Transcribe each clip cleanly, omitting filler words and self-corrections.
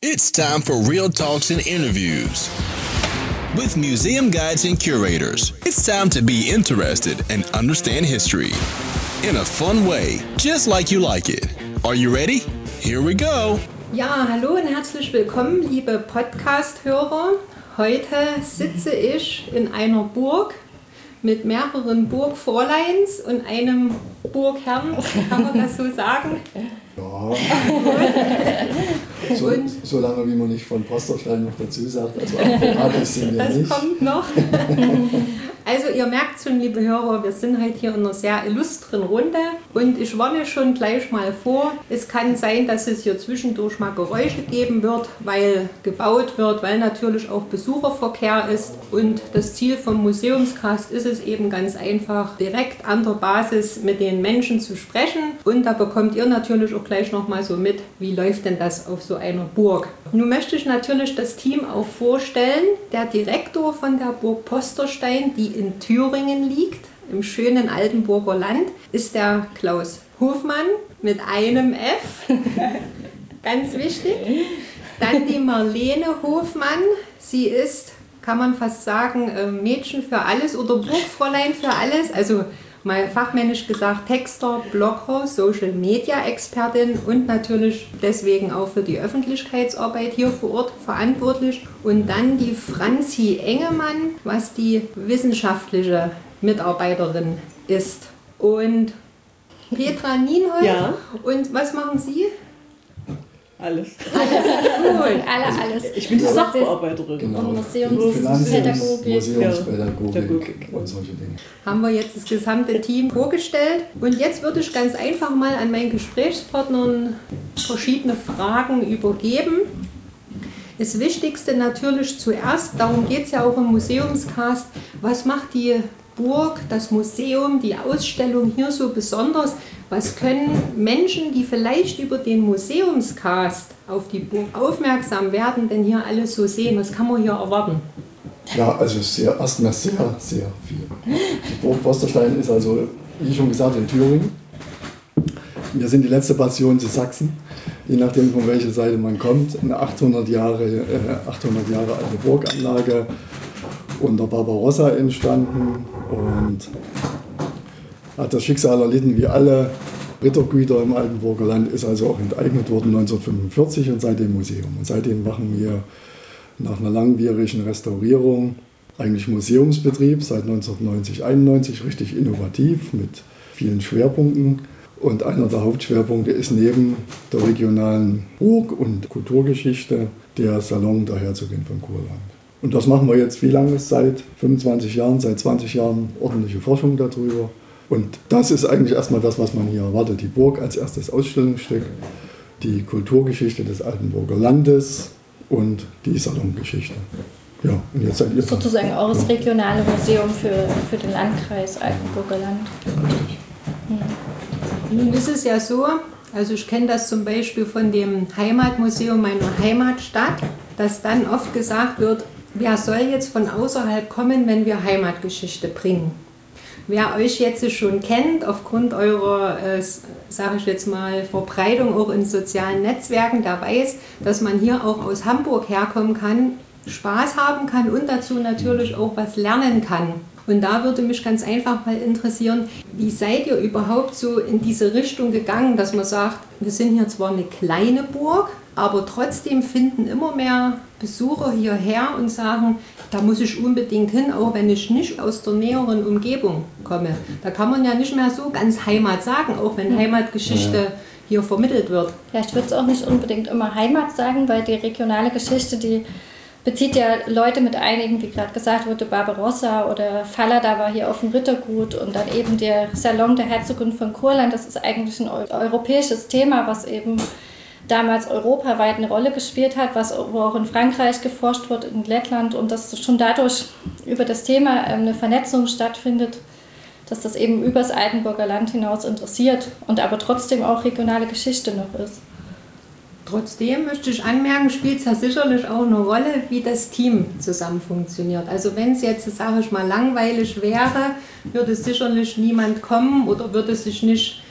It's time for real talks and interviews with museum guides and curators. It's time to be interested and understand history in a fun way, just like you like it. Are you ready? Here we go. Ja, hallo und herzlich willkommen, liebe Podcast-Hörer. Heute sitze ich in einer Burg mit mehreren Burgfräuleins und einem Burgherrn, kann man das so sagen? Ja, so lange wie man nicht von Posterstein noch dazu sagt, also Apparat sind wir nicht. Das kommt noch. Also ihr merkt schon, liebe Hörer, wir sind heute hier in einer sehr illustren Runde und ich warne schon gleich mal vor, es kann sein, dass es hier zwischendurch mal Geräusche geben wird, weil gebaut wird, weil natürlich auch Besucherverkehr ist und das Ziel vom Museumscast ist es eben ganz einfach, direkt an der Basis mit den Menschen zu sprechen und da bekommt ihr natürlich auch gleich nochmal so mit, wie läuft denn das auf so einer Burg. Nun möchte ich natürlich das Team auch vorstellen, der Direktor von der Burg Posterstein, die in Thüringen liegt, im schönen Altenburger Land, ist der Klaus Hofmann mit einem F, ganz wichtig. Dann die Marlene Hofmann, sie ist, kann man fast sagen, Mädchen für alles oder Burgfräulein für alles, also mal fachmännisch gesagt Texter, Blogger, Social Media Expertin und natürlich deswegen auch für die Öffentlichkeitsarbeit hier vor Ort verantwortlich. Und dann die Franzi Engemann, was die wissenschaftliche Mitarbeiterin ist. Und Petra Nienhold. Ja. Und was machen Sie? Alles. Cool. Alles. Ich bin die Sachbearbeiterin. Genau. Und Museumspädagogik. Museumspädagogik und solche Dinge. Haben wir jetzt das gesamte Team vorgestellt. Und jetzt würde ich ganz einfach mal an meinen Gesprächspartnern verschiedene Fragen übergeben. Das Wichtigste natürlich zuerst, darum geht es ja auch im Museumscast, was macht die Burg, das Museum, die Ausstellung hier so besonders? Was können Menschen, die vielleicht über den Museumscast auf die Burg aufmerksam werden, denn hier alles so sehen? Was kann man hier erwarten? Ja, also erstmal sehr viel. Die Burg Posterstein ist also, wie schon gesagt, in Thüringen. Wir sind die letzte Passion zu Sachsen, je nachdem von welcher Seite man kommt. Eine 800 Jahre alte Burganlage unter Barbarossa entstanden und hat das Schicksal erlitten wie alle Rittergüter im Altenburger Land, ist also auch enteignet worden 1945 und seitdem Museum. Und seitdem machen wir nach einer langwierigen Restaurierung eigentlich Museumsbetrieb, seit 1990, 91 richtig innovativ mit vielen Schwerpunkten. Und einer der Hauptschwerpunkte ist neben der regionalen Burg- und Kulturgeschichte der Salon der Herzogin von Kurland. Und das machen wir jetzt wie lange? Seit 25 Jahren, seit 20 Jahren ordentliche Forschung darüber. Und das ist eigentlich erstmal das, was man hier erwartet. Die Burg als erstes Ausstellungsstück, die Kulturgeschichte des Altenburger Landes und die Salongeschichte. Ja, und jetzt seid ihr sozusagen auch das regionale Museum für den Landkreis Altenburger Land. Richtig. Nun ist es ja so, also ich kenne das zum Beispiel von dem Heimatmuseum meiner Heimatstadt, dass dann oft gesagt wird, wer soll jetzt von außerhalb kommen, wenn wir Heimatgeschichte bringen? Wer euch jetzt schon kennt, aufgrund eurer, sage ich jetzt mal, Verbreitung auch in sozialen Netzwerken, der weiß, dass man hier auch aus Hamburg herkommen kann, Spaß haben kann und dazu natürlich auch was lernen kann. Und da würde mich ganz einfach mal interessieren, wie seid ihr überhaupt so in diese Richtung gegangen, dass man sagt, wir sind hier zwar eine kleine Burg, aber trotzdem finden immer mehr Besucher hierher und sagen, da muss ich unbedingt hin, auch wenn ich nicht aus der näheren Umgebung komme. Da kann man ja nicht mehr so ganz Heimat sagen, auch wenn Heimatgeschichte hier vermittelt wird. Ja, ich würde es auch nicht unbedingt immer Heimat sagen, weil die regionale Geschichte, die bezieht ja Leute mit einigen, wie gerade gesagt wurde, Barbarossa oder Fallada war hier auf dem Rittergut und dann eben der Salon der Herzogin von Kurland. Das ist eigentlich ein europäisches Thema, was eben damals europaweit eine Rolle gespielt hat, wo auch in Frankreich geforscht wird, in Lettland und dass schon dadurch über das Thema eine Vernetzung stattfindet, dass das eben übers Altenburger Land hinaus interessiert und aber trotzdem auch regionale Geschichte noch ist. Trotzdem möchte ich anmerken, spielt es ja sicherlich auch eine Rolle, wie das Team zusammen funktioniert. Also wenn es jetzt, sage ich mal, langweilig wäre, würde sicherlich niemand kommen oder würde sich nicht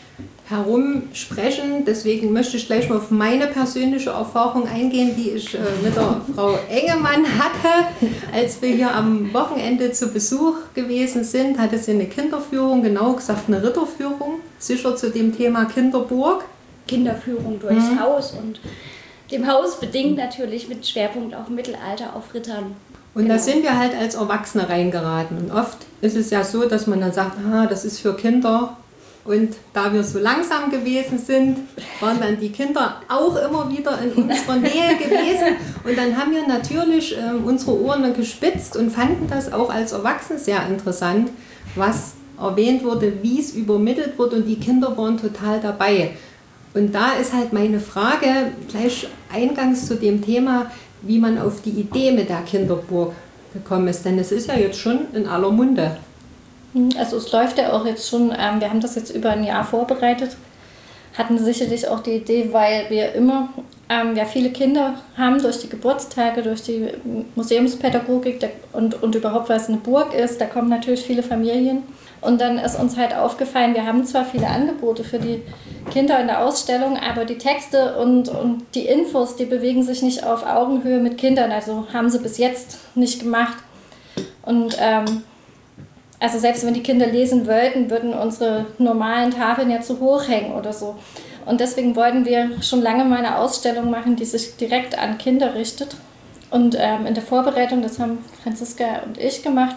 herum sprechen. Deswegen möchte ich gleich mal auf meine persönliche Erfahrung eingehen, die ich mit der Frau Engemann hatte. Als wir hier am Wochenende zu Besuch gewesen sind, hatte sie eine Kinderführung, genau gesagt eine Ritterführung, sicher zu dem Thema Kinderburg. Kinderführung durchs Haus und dem Haus bedingt natürlich mit Schwerpunkt auf Mittelalter, auf Rittern. Und da sind wir halt als Erwachsene reingeraten. Und oft ist es ja so, dass man dann sagt, das ist für Kinder. Und da wir so langsam gewesen sind, waren dann die Kinder auch immer wieder in unserer Nähe gewesen. Und dann haben wir natürlich unsere Ohren gespitzt und fanden das auch als Erwachsene sehr interessant, was erwähnt wurde, wie es übermittelt wurde. Und die Kinder waren total dabei. Und da ist halt meine Frage, gleich eingangs zu dem Thema, wie man auf die Idee mit der Kinderburg gekommen ist. Denn es ist ja jetzt schon in aller Munde. Also es läuft ja auch jetzt schon, wir haben das jetzt über ein Jahr vorbereitet, hatten sicherlich auch die Idee, weil wir immer viele Kinder haben durch die Geburtstage, durch die Museumspädagogik und überhaupt, was eine Burg ist, da kommen natürlich viele Familien. Und dann ist uns halt aufgefallen, wir haben zwar viele Angebote für die Kinder in der Ausstellung, aber die Texte und die Infos, die bewegen sich nicht auf Augenhöhe mit Kindern, also haben sie bis jetzt nicht gemacht. Und also selbst wenn die Kinder lesen wollten, würden unsere normalen Tafeln ja zu hoch hängen oder so. Und deswegen wollten wir schon lange mal eine Ausstellung machen, die sich direkt an Kinder richtet. Und in der Vorbereitung, das haben Franziska und ich gemacht,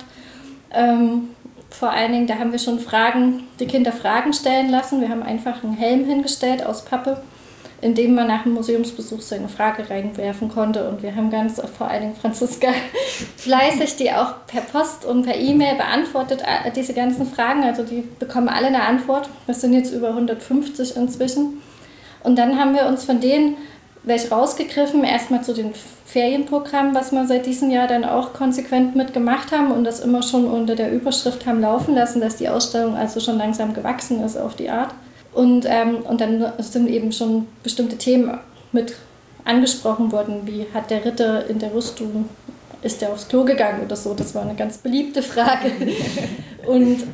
vor allen Dingen, da haben wir schon die Kinder Fragen stellen lassen. Wir haben einfach einen Helm hingestellt aus Pappe, in dem man nach dem Museumsbesuch seine Frage reinwerfen konnte. Und wir haben vor allen Dingen Franziska fleißig die auch per Post und per E-Mail beantwortet, diese ganzen Fragen. Also die bekommen alle eine Antwort. Das sind jetzt über 150 inzwischen. Und dann haben wir uns von denen welche rausgegriffen, erstmal zu den Ferienprogrammen, was wir seit diesem Jahr dann auch konsequent mitgemacht haben und das immer schon unter der Überschrift haben laufen lassen, dass die Ausstellung also schon langsam gewachsen ist auf die Art. Und dann sind eben schon bestimmte Themen mit angesprochen worden, wie hat der Ritter in der Rüstung, ist der aufs Klo gegangen oder so, das war eine ganz beliebte Frage. Und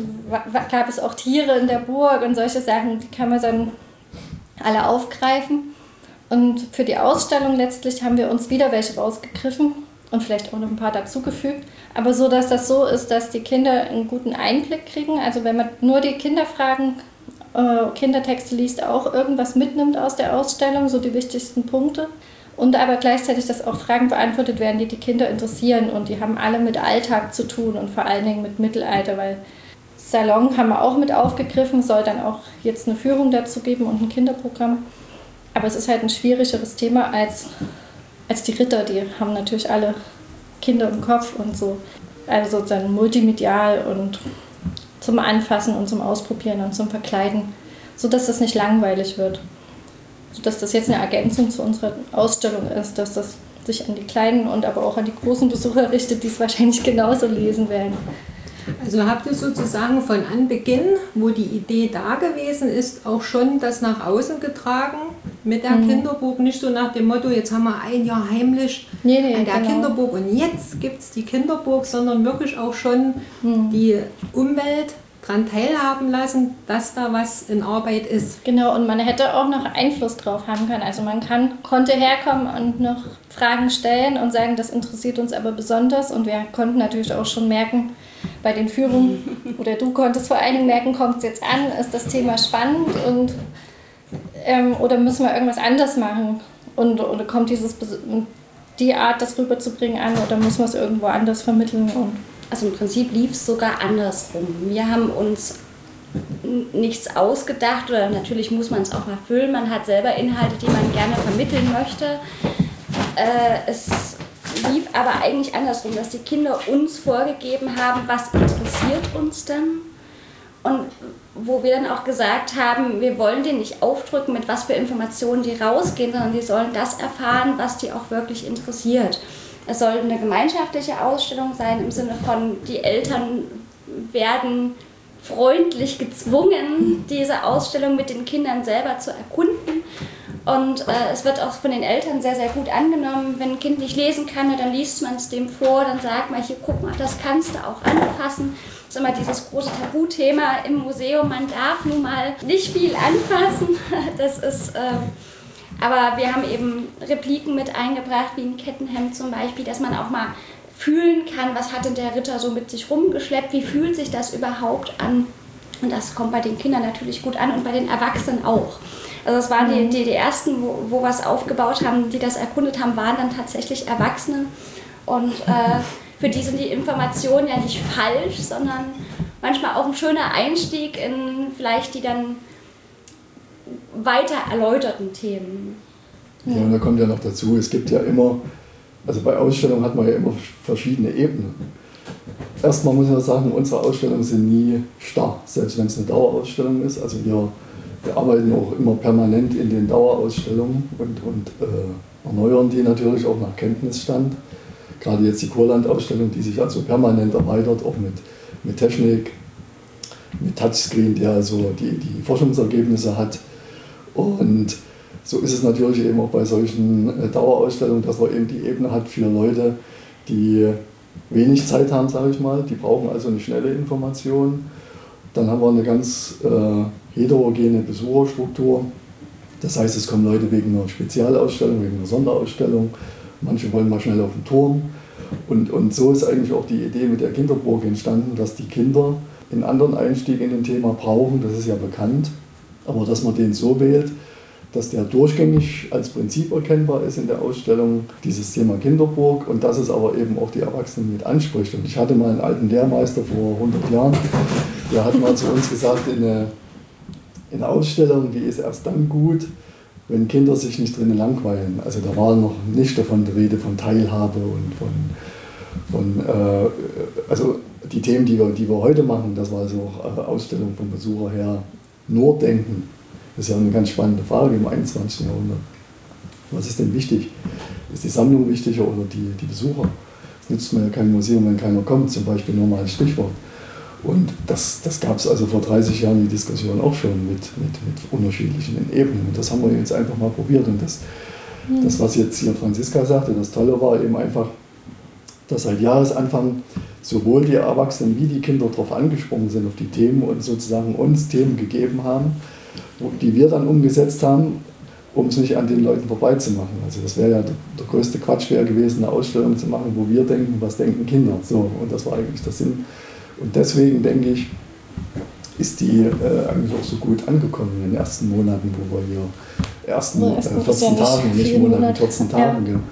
gab es auch Tiere in der Burg und solche Sachen, die kann man dann alle aufgreifen. Und für die Ausstellung letztlich haben wir uns wieder welche rausgegriffen und vielleicht auch noch ein paar dazugefügt. Aber so, dass das so ist, dass die Kinder einen guten Einblick kriegen. Also wenn man nur die Kinderfragen, Kindertexte liest, auch irgendwas mitnimmt aus der Ausstellung, so die wichtigsten Punkte. Und aber gleichzeitig, dass auch Fragen beantwortet werden, die die Kinder interessieren. Und die haben alle mit Alltag zu tun und vor allen Dingen mit Mittelalter, weil Salon haben wir auch mit aufgegriffen, soll dann auch jetzt eine Führung dazu geben und ein Kinderprogramm. Aber es ist halt ein schwierigeres Thema als die Ritter. Die haben natürlich alle Kinder im Kopf und so. Also sozusagen multimedial und zum Anfassen und zum Ausprobieren und zum Verkleiden, sodass das nicht langweilig wird. Sodass das jetzt eine Ergänzung zu unserer Ausstellung ist, dass das sich an die kleinen und aber auch an die großen Besucher richtet, die es wahrscheinlich genauso lesen werden. Also habt ihr sozusagen von Anbeginn, wo die Idee da gewesen ist, auch schon das nach außen getragen mit der Kinderburg? Nicht so nach dem Motto, jetzt haben wir ein Jahr heimlich an der Kinderburg und jetzt gibt es die Kinderburg, sondern wirklich auch schon die Umwelt daran teilhaben lassen, dass da was in Arbeit ist. Genau, und man hätte auch noch Einfluss drauf haben können. Also man konnte herkommen und noch Fragen stellen und sagen, das interessiert uns aber besonders. Und wir konnten natürlich auch schon merken, bei den Führungen, oder du konntest vor allen Dingen merken, kommt es jetzt an, ist das Thema spannend und oder müssen wir irgendwas anders machen? Oder kommt die Art, das rüberzubringen an, oder muss man es irgendwo anders vermitteln? Also im Prinzip lief es sogar andersrum. Wir haben uns nichts ausgedacht, oder natürlich muss man es auch mal füllen. Man hat selber Inhalte, die man gerne vermitteln möchte. Es lief aber eigentlich andersrum, dass die Kinder uns vorgegeben haben, was interessiert uns denn? Und wo wir dann auch gesagt haben, wir wollen denen nicht aufdrücken, mit was für Informationen die rausgehen, sondern die sollen das erfahren, was die auch wirklich interessiert. Es soll eine gemeinschaftliche Ausstellung sein, im Sinne von, die Eltern werden freundlich gezwungen, diese Ausstellung mit den Kindern selber zu erkunden. Und es wird auch von den Eltern sehr, sehr gut angenommen. Wenn ein Kind nicht lesen kann, dann liest man es dem vor, dann sagt man, hier, guck mal, das kannst du auch anfassen. Das ist immer dieses große Tabuthema im Museum, man darf nun mal nicht viel anfassen. Das ist, aber wir haben eben Repliken mit eingebracht, wie ein Kettenhemd zum Beispiel, dass man auch mal fühlen kann, was hat denn der Ritter so mit sich rumgeschleppt, wie fühlt sich das überhaupt an. Und das kommt bei den Kindern natürlich gut an und bei den Erwachsenen auch. Also das waren die ersten, wo wir es aufgebaut haben, die das erkundet haben, waren dann tatsächlich Erwachsene. Und für die sind die Informationen ja nicht falsch, sondern manchmal auch ein schöner Einstieg in vielleicht die dann weiter erläuterten Themen. Ja, und da kommt ja noch dazu, es gibt ja immer, also bei Ausstellungen hat man ja immer verschiedene Ebenen. Erstmal muss man sagen, unsere Ausstellungen sind nie starr, selbst wenn es eine Dauerausstellung ist. Also wir arbeiten auch immer permanent in den Dauerausstellungen und erneuern die natürlich auch nach Kenntnisstand. Gerade jetzt die Kurland-Ausstellung, die sich also permanent erweitert, auch mit Technik, mit Touchscreen, der also die Forschungsergebnisse hat. Und so ist es natürlich eben auch bei solchen Dauerausstellungen, dass man eben die Ebene hat für Leute, die wenig Zeit haben, sage ich mal. Die brauchen also eine schnelle Information. Dann haben wir eine ganz heterogene Besucherstruktur. Das heißt, es kommen Leute wegen einer Spezialausstellung, wegen einer Sonderausstellung. Manche wollen mal schnell auf den Turm. Und so ist eigentlich auch die Idee mit der Kinderburg entstanden, dass die Kinder einen anderen Einstieg in den Thema brauchen. Das ist ja bekannt. Aber dass man den so wählt, dass der durchgängig als Prinzip erkennbar ist in der Ausstellung, dieses Thema Kinderburg, und dass es aber eben auch die Erwachsenen mit anspricht. Und ich hatte mal einen alten Lehrmeister vor 100 Jahren, der hat mal zu uns gesagt, eine Ausstellung, die ist erst dann gut, wenn Kinder sich nicht drinnen langweilen. Also da war noch nicht davon die Rede von Teilhabe und also die Themen, die wir heute machen, das war also auch Ausstellung vom Besucher her, nur denken. Das ist ja eine ganz spannende Frage im 21. Jahrhundert. Was ist denn wichtig? Ist die Sammlung wichtiger oder die Besucher? Es nützt mir ja kein Museum, wenn keiner kommt, zum Beispiel nur mal als Stichwort. Und das gab es also vor 30 Jahren die Diskussion auch schon mit unterschiedlichen Ebenen. Und das haben wir jetzt einfach mal probiert. Und das, was jetzt hier Franziska sagte, das Tolle war eben einfach, dass seit Jahresanfang sowohl die Erwachsenen wie die Kinder darauf angesprungen sind, auf die Themen und sozusagen uns Themen gegeben haben, die wir dann umgesetzt haben, um es nicht an den Leuten vorbeizumachen. Also das wäre ja der größte Quatsch wäre gewesen, eine Ausstellung zu machen, wo wir denken, was denken Kinder. So, und das war eigentlich der Sinn. Und deswegen denke ich, ist die eigentlich auch so gut angekommen in den ersten Monaten, wo wir hier 14 Tagen, nicht Monaten, 14 Tagen, ja.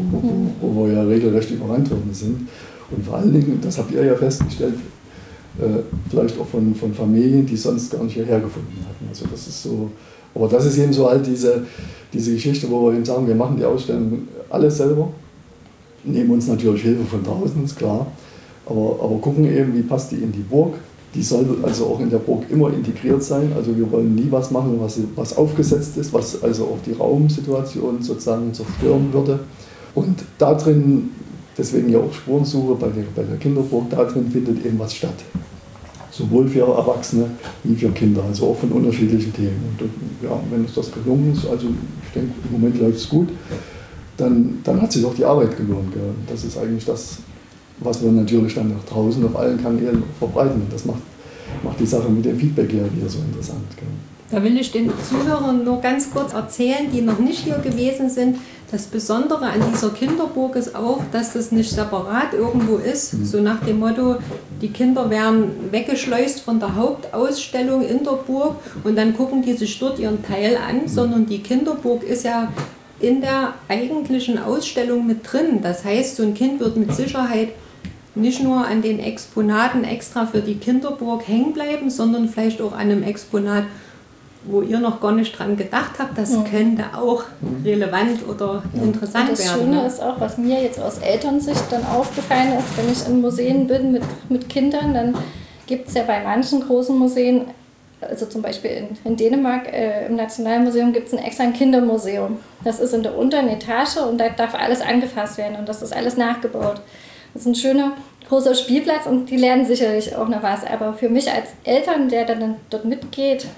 wo wir ja regelrecht überrannt worden sind. Und vor allen Dingen, das habt ihr ja festgestellt, vielleicht auch von Familien, die sonst gar nicht hierher gefunden hatten. Also das ist so, aber das ist eben so halt diese Geschichte, wo wir eben sagen, wir machen die Ausstellung alles selber, nehmen uns natürlich Hilfe von draußen, ist klar, aber gucken eben, wie passt die in die Burg. Die soll also auch in der Burg immer integriert sein. Also wir wollen nie was machen, was aufgesetzt ist, was also auch die Raumsituation sozusagen zerstören würde. Und da drin, deswegen ja auch Spurensuche bei der Kinderburg, da drin findet eben was statt. Sowohl für Erwachsene wie für Kinder, also auch von unterschiedlichen Themen. Und ja, wenn uns das gelungen ist, also ich denke, im Moment läuft es gut, dann hat sich auch die Arbeit gelohnt. Gell? Das ist eigentlich das, was wir natürlich dann nach draußen auf allen Kanälen verbreiten. Und das macht die Sache mit dem Feedback ja wieder so interessant. Gell? Da will ich den Zuhörern nur ganz kurz erzählen, die noch nicht hier gewesen sind. Das Besondere an dieser Kinderburg ist auch, dass das nicht separat irgendwo ist. So nach dem Motto, die Kinder werden weggeschleust von der Hauptausstellung in der Burg und dann gucken die sich dort ihren Teil an, sondern die Kinderburg ist ja in der eigentlichen Ausstellung mit drin. Das heißt, so ein Kind wird mit Sicherheit nicht nur an den Exponaten extra für die Kinderburg hängen bleiben, sondern vielleicht auch an einem Exponat, wo ihr noch gar nicht dran gedacht habt, das könnte auch relevant oder interessant werden. Das Schöne ist auch, was mir jetzt aus Elternsicht dann aufgefallen ist, wenn ich in Museen bin mit Kindern, dann gibt es ja bei manchen großen Museen, also zum Beispiel in Dänemark im Nationalmuseum gibt es extra ein Kindermuseum. Das ist in der unteren Etage und da darf alles angefasst werden und das ist alles nachgebaut. Das ist ein schöner großer Spielplatz und die lernen sicherlich auch noch was, aber für mich als Eltern, der dann dort mitgeht,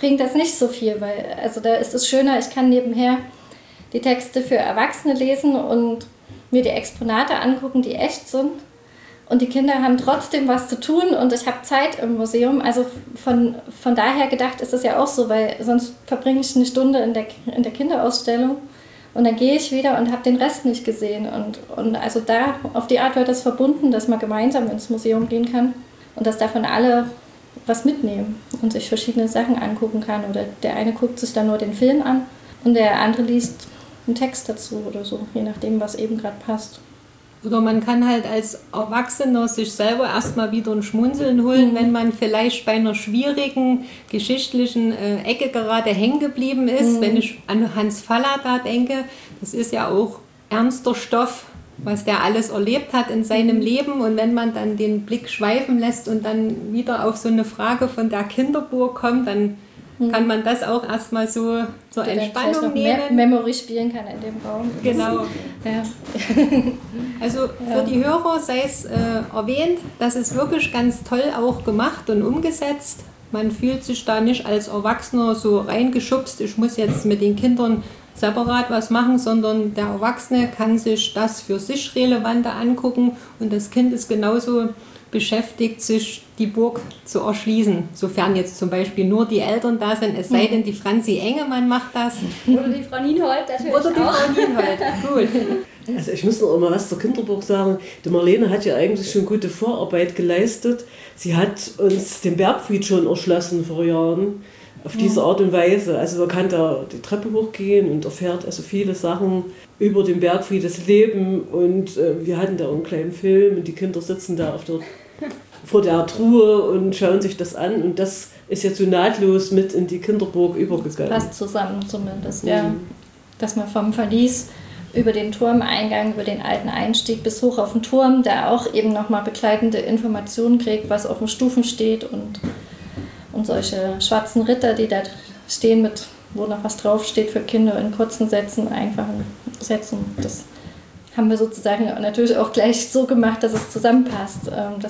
bringt das nicht so viel, weil also da ist es schöner, ich kann nebenher die Texte für Erwachsene lesen und mir die Exponate angucken, die echt sind. Und die Kinder haben trotzdem was zu tun und ich habe Zeit im Museum. Also von daher gedacht ist es ja auch so, weil sonst verbringe ich eine Stunde in der Kinderausstellung und dann gehe ich wieder und habe den Rest nicht gesehen. Und also da auf die Art wird das verbunden, dass man gemeinsam ins Museum gehen kann und dass davon alle was mitnehmen und sich verschiedene Sachen angucken kann. Oder der eine guckt sich dann nur den Film an und der andere liest einen Text dazu oder so, je nachdem, was eben gerade passt. Oder man kann halt als Erwachsener sich selber erstmal wieder ein Schmunzeln holen, wenn man vielleicht bei einer schwierigen geschichtlichen Ecke gerade hängen geblieben ist. Wenn ich an Hans Faller da denke, das ist ja auch ernster Stoff, was der alles erlebt hat in seinem Leben. Und wenn man dann den Blick schweifen lässt und dann wieder auf so eine Frage von der Kinderburg kommt, dann kann man das auch erstmal so zur Entspannung nehmen. Memory spielen kann in dem Raum. Genau. Ja. Also für die Hörer sei es erwähnt, das ist wirklich ganz toll auch gemacht und umgesetzt. Man fühlt sich da nicht als Erwachsener so reingeschubst, ich muss jetzt mit den Kindern separat was machen, sondern der Erwachsene kann sich das für sich Relevante angucken und das Kind ist genauso beschäftigt, sich die Burg zu erschließen, sofern jetzt zum Beispiel nur die Eltern da sind, es sei denn, die Franzi Engemann macht das. Oder die Frau Nienhold natürlich Oder die Frau Nienhold, gut. Also ich muss noch mal was zur Kinderburg sagen. Die Marlene hat ja eigentlich schon gute Vorarbeit geleistet. Sie hat uns den Bergfried schon erschlossen vor Jahren, auf diese Art und Weise. Also man kann da die Treppe hochgehen und erfährt also viele Sachen über den Bergfried, das Leben. Und wir hatten da einen kleinen Film und die Kinder sitzen da vor der Truhe und schauen sich das an. Und das ist jetzt so nahtlos mit in die Kinderburg übergegangen. Passt zusammen zumindest, ja. Dass man vom Verlies über den Turmeingang, über den alten Einstieg bis hoch auf den Turm, da auch eben nochmal begleitende Informationen kriegt, was auf den Stufen steht und solche schwarzen Ritter, die da stehen, mit wo noch was draufsteht für Kinder in kurzen Sätzen, einfachen Sätzen. Das haben wir sozusagen natürlich auch gleich so gemacht, dass es zusammenpasst.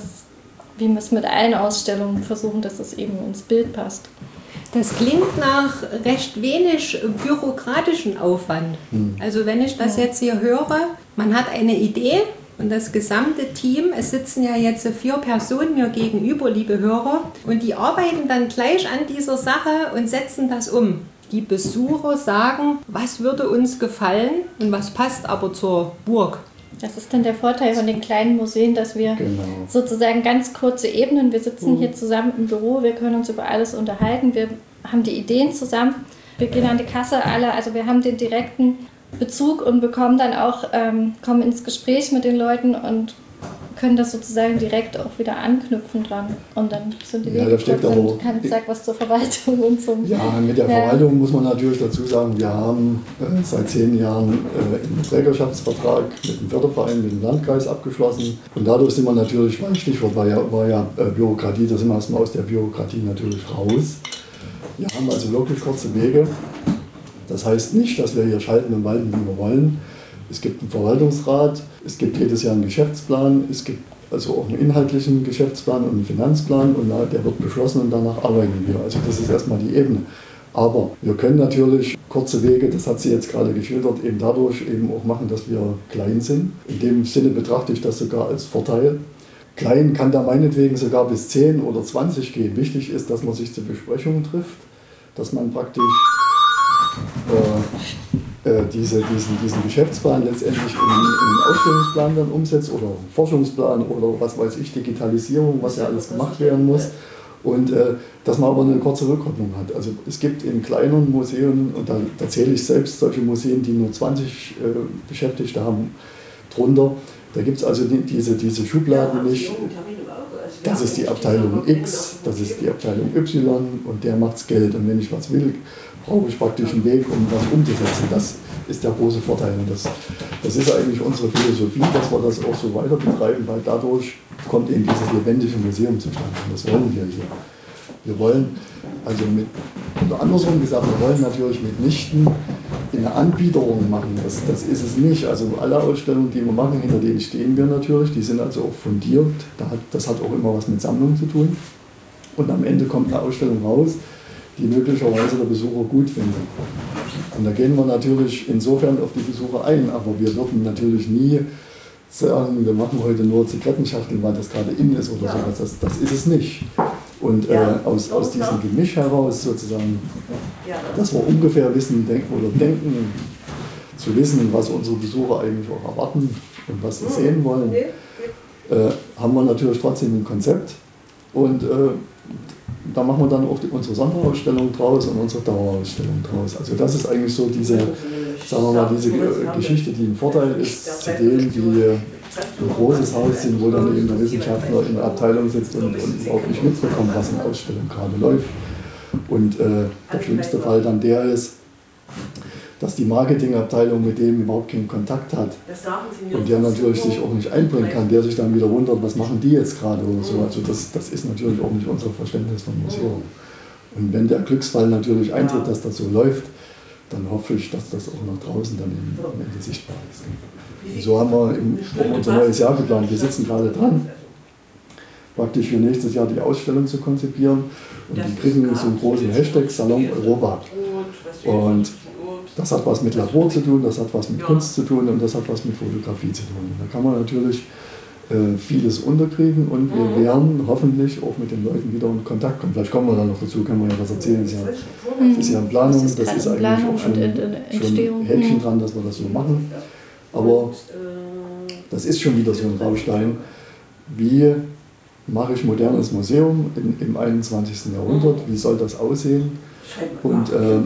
Wie wir es mit allen Ausstellungen versuchen, dass es eben ins Bild passt. Das klingt nach recht wenig bürokratischen Aufwand. Also wenn ich das jetzt hier höre, man hat eine Idee und das gesamte Team, es sitzen ja jetzt 4 Personen mir gegenüber, liebe Hörer, und die arbeiten dann gleich an dieser Sache und setzen das um. Die Besucher sagen, was würde uns gefallen und was passt aber zur Burg. Das ist dann der Vorteil von den kleinen Museen, dass wir sozusagen ganz kurze Ebenen, wir sitzen hier zusammen im Büro, wir können uns über alles unterhalten, wir haben die Ideen zusammen, wir gehen an die Kasse alle, also wir haben den direkten Bezug und bekommen dann auch, kommen ins Gespräch mit den Leuten und können das sozusagen direkt auch wieder anknüpfen dran. Und dann sind die da steckt aber kein Sag was zur Verwaltung und so. Ja, mit der Verwaltung muss man natürlich dazu sagen, wir haben seit 10 Jahren einen Trägerschaftsvertrag mit dem Förderverein, mit dem Landkreis abgeschlossen. Und dadurch sind wir natürlich, mein Stichwort war ja Bürokratie, da sind wir erstmal aus der Bürokratie natürlich raus. Wir haben also wirklich kurze Wege. Das heißt nicht, dass wir hier schalten und walten, wie wir wollen. Es gibt einen Verwaltungsrat, es gibt jedes Jahr einen Geschäftsplan, es gibt also auch einen inhaltlichen Geschäftsplan und einen Finanzplan und der wird beschlossen und danach arbeiten wir. Also das ist erstmal die Ebene. Aber wir können natürlich kurze Wege, das hat sie jetzt gerade geschildert, eben dadurch eben auch machen, dass wir klein sind. In dem Sinne betrachte ich das sogar als Vorteil. Klein kann da meinetwegen sogar bis 10 oder 20 gehen. Wichtig ist, dass man sich zur Besprechung trifft, dass man praktisch diesen Geschäftsplan letztendlich in einen Ausstellungsplan dann umsetzt oder einen Forschungsplan oder was weiß ich, Digitalisierung, was ja alles gemacht werden muss. Und dass man aber eine kurze Rückkopplung hat. Also es gibt in kleineren Museen, und da zähle ich selbst solche Museen, die nur 20 Beschäftigte haben, drunter. Da gibt es also diese Schubladen nicht. Das ist die Abteilung X, das ist die Abteilung Y und der macht's Geld. Und wenn ich was will, brauche ich praktisch einen Weg, um das umzusetzen. Das ist der große Vorteil. Und das ist eigentlich unsere Philosophie, dass wir das auch so weiter betreiben, weil dadurch kommt eben dieses lebendige Museum zustande. Und das wollen wir hier. Wir wollen, also oder andersrum gesagt, wir wollen natürlich mitnichten eine Anbiederung machen. Das ist es nicht. Also alle Ausstellungen, die wir machen, hinter denen stehen wir natürlich, die sind also auch fundiert. Das hat auch immer was mit Sammlung zu tun. Und am Ende kommt eine Ausstellung raus, die möglicherweise der Besucher gut findet. Und da gehen wir natürlich insofern auf die Besucher ein, aber wir würden natürlich nie sagen, wir machen heute nur Zigarettenschachteln, weil das gerade in ist oder sowas. Das ist es nicht. Und aus diesem Gemisch heraus sozusagen, dass wir ungefähr wissen, denken zu wissen, was unsere Besucher eigentlich auch erwarten und was sie sehen wollen, haben wir natürlich trotzdem ein Konzept. Und da machen wir dann auch unsere Sonderausstellung draus und unsere Dauerausstellung draus. Also das ist eigentlich so diese, sagen wir mal, diese Geschichte, die ein Vorteil ist zu denen, die ein großes Haus sind, wo dann eben der Wissenschaftler in der Abteilung sitzt und überhaupt nicht mitbekommt, was in der Ausstellung gerade läuft. Und der schlimmste Fall dann der ist, dass die Marketingabteilung mit dem überhaupt keinen Kontakt hat und der natürlich sich auch nicht einbringen kann, der sich dann wieder wundert, was machen die jetzt gerade oder so. Also das ist natürlich auch nicht unser Verständnis vom Museum. Und wenn der Glücksfall natürlich eintritt, dass das so läuft, dann hoffe ich, dass das auch nach draußen dann am Ende sichtbar ist. Und so haben wir unser neues Jahr geplant. Wir sitzen gerade dran, praktisch für nächstes Jahr die Ausstellung zu konzipieren. Und die kriegen so einen großen Hashtag Salon Europa. Und das hat was mit Labor zu tun, das hat was mit Kunst zu tun und das hat was mit Fotografie zu tun. Und da kann man natürlich vieles unterkriegen und wir werden hoffentlich auch mit den Leuten wieder in Kontakt kommen. Vielleicht kommen wir dann noch dazu, können wir ja was erzählen. Das ist ja in Planung, das ist eigentlich auch schon ein Häkchen dran, dass wir das so machen. Aber das ist schon wieder so ein Baustein. Wie mache ich modernes Museum im 21. Jahrhundert? Wie soll das aussehen? Und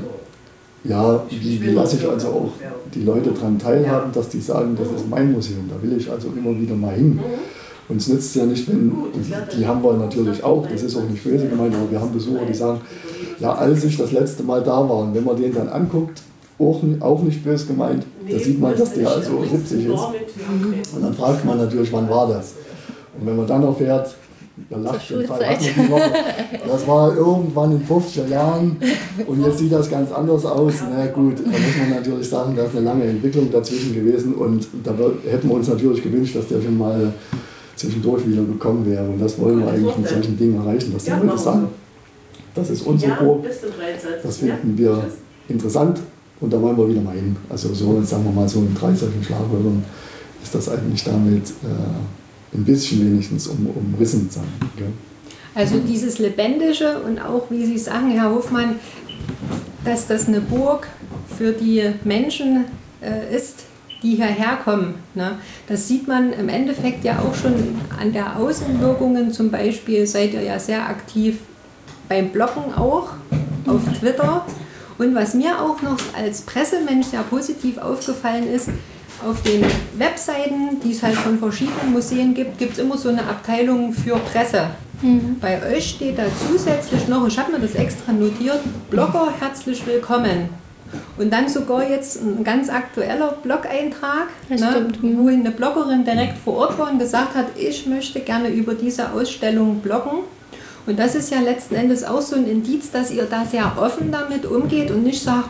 wie lasse ich also auch die Leute daran teilhaben, dass die sagen, das ist mein Museum, da will ich also immer wieder mal hin. Uns nützt es ja nicht, wenn, die haben wir natürlich auch, das ist auch nicht böse gemeint, aber wir haben Besucher, die sagen, ja, als ich das letzte Mal da war, und wenn man den dann anguckt, auch nicht böse gemeint, da sieht man, dass der also 70 ist. Und dann fragt man natürlich, wann war das? Und wenn man dann erfährt, da lacht den Fall hatten wir die Woche. Das war irgendwann in 50er Jahren und jetzt sieht das ganz anders aus. Na gut, da muss man natürlich sagen, da ist eine lange Entwicklung dazwischen gewesen und da hätten wir uns natürlich gewünscht, dass der schon mal zwischendurch wieder gekommen wäre. Und das wollen wir eigentlich mit solchen Dingen erreichen, dass die Leute sagen, das ist unser Burg, das finden wir interessant und da wollen wir wieder mal hin. Also so, sagen wir mal, so in 3 solchen Schlagwörtern ist das eigentlich damit ein bisschen wenigstens umrissen sein. Okay? Also dieses Lebendige und auch, wie Sie sagen, Herr Hofmann, dass das eine Burg für die Menschen ist, die hierher kommen. Ne? Das sieht man im Endeffekt ja auch schon an der Außenwirkungen. Zum Beispiel seid ihr ja sehr aktiv beim Bloggen auch, auf Twitter. Und was mir auch noch als Pressemensch sehr positiv aufgefallen ist, auf den Webseiten, die es halt von verschiedenen Museen gibt, gibt es immer so eine Abteilung für Presse. Bei euch steht da zusätzlich noch, ich habe mir das extra notiert, Blogger herzlich willkommen. Und dann sogar jetzt ein ganz aktueller Blog-Eintrag, wo eine Bloggerin direkt vor Ort war und gesagt hat, ich möchte gerne über diese Ausstellung bloggen. Und das ist ja letzten Endes auch so ein Indiz, dass ihr da sehr offen damit umgeht und nicht sagt,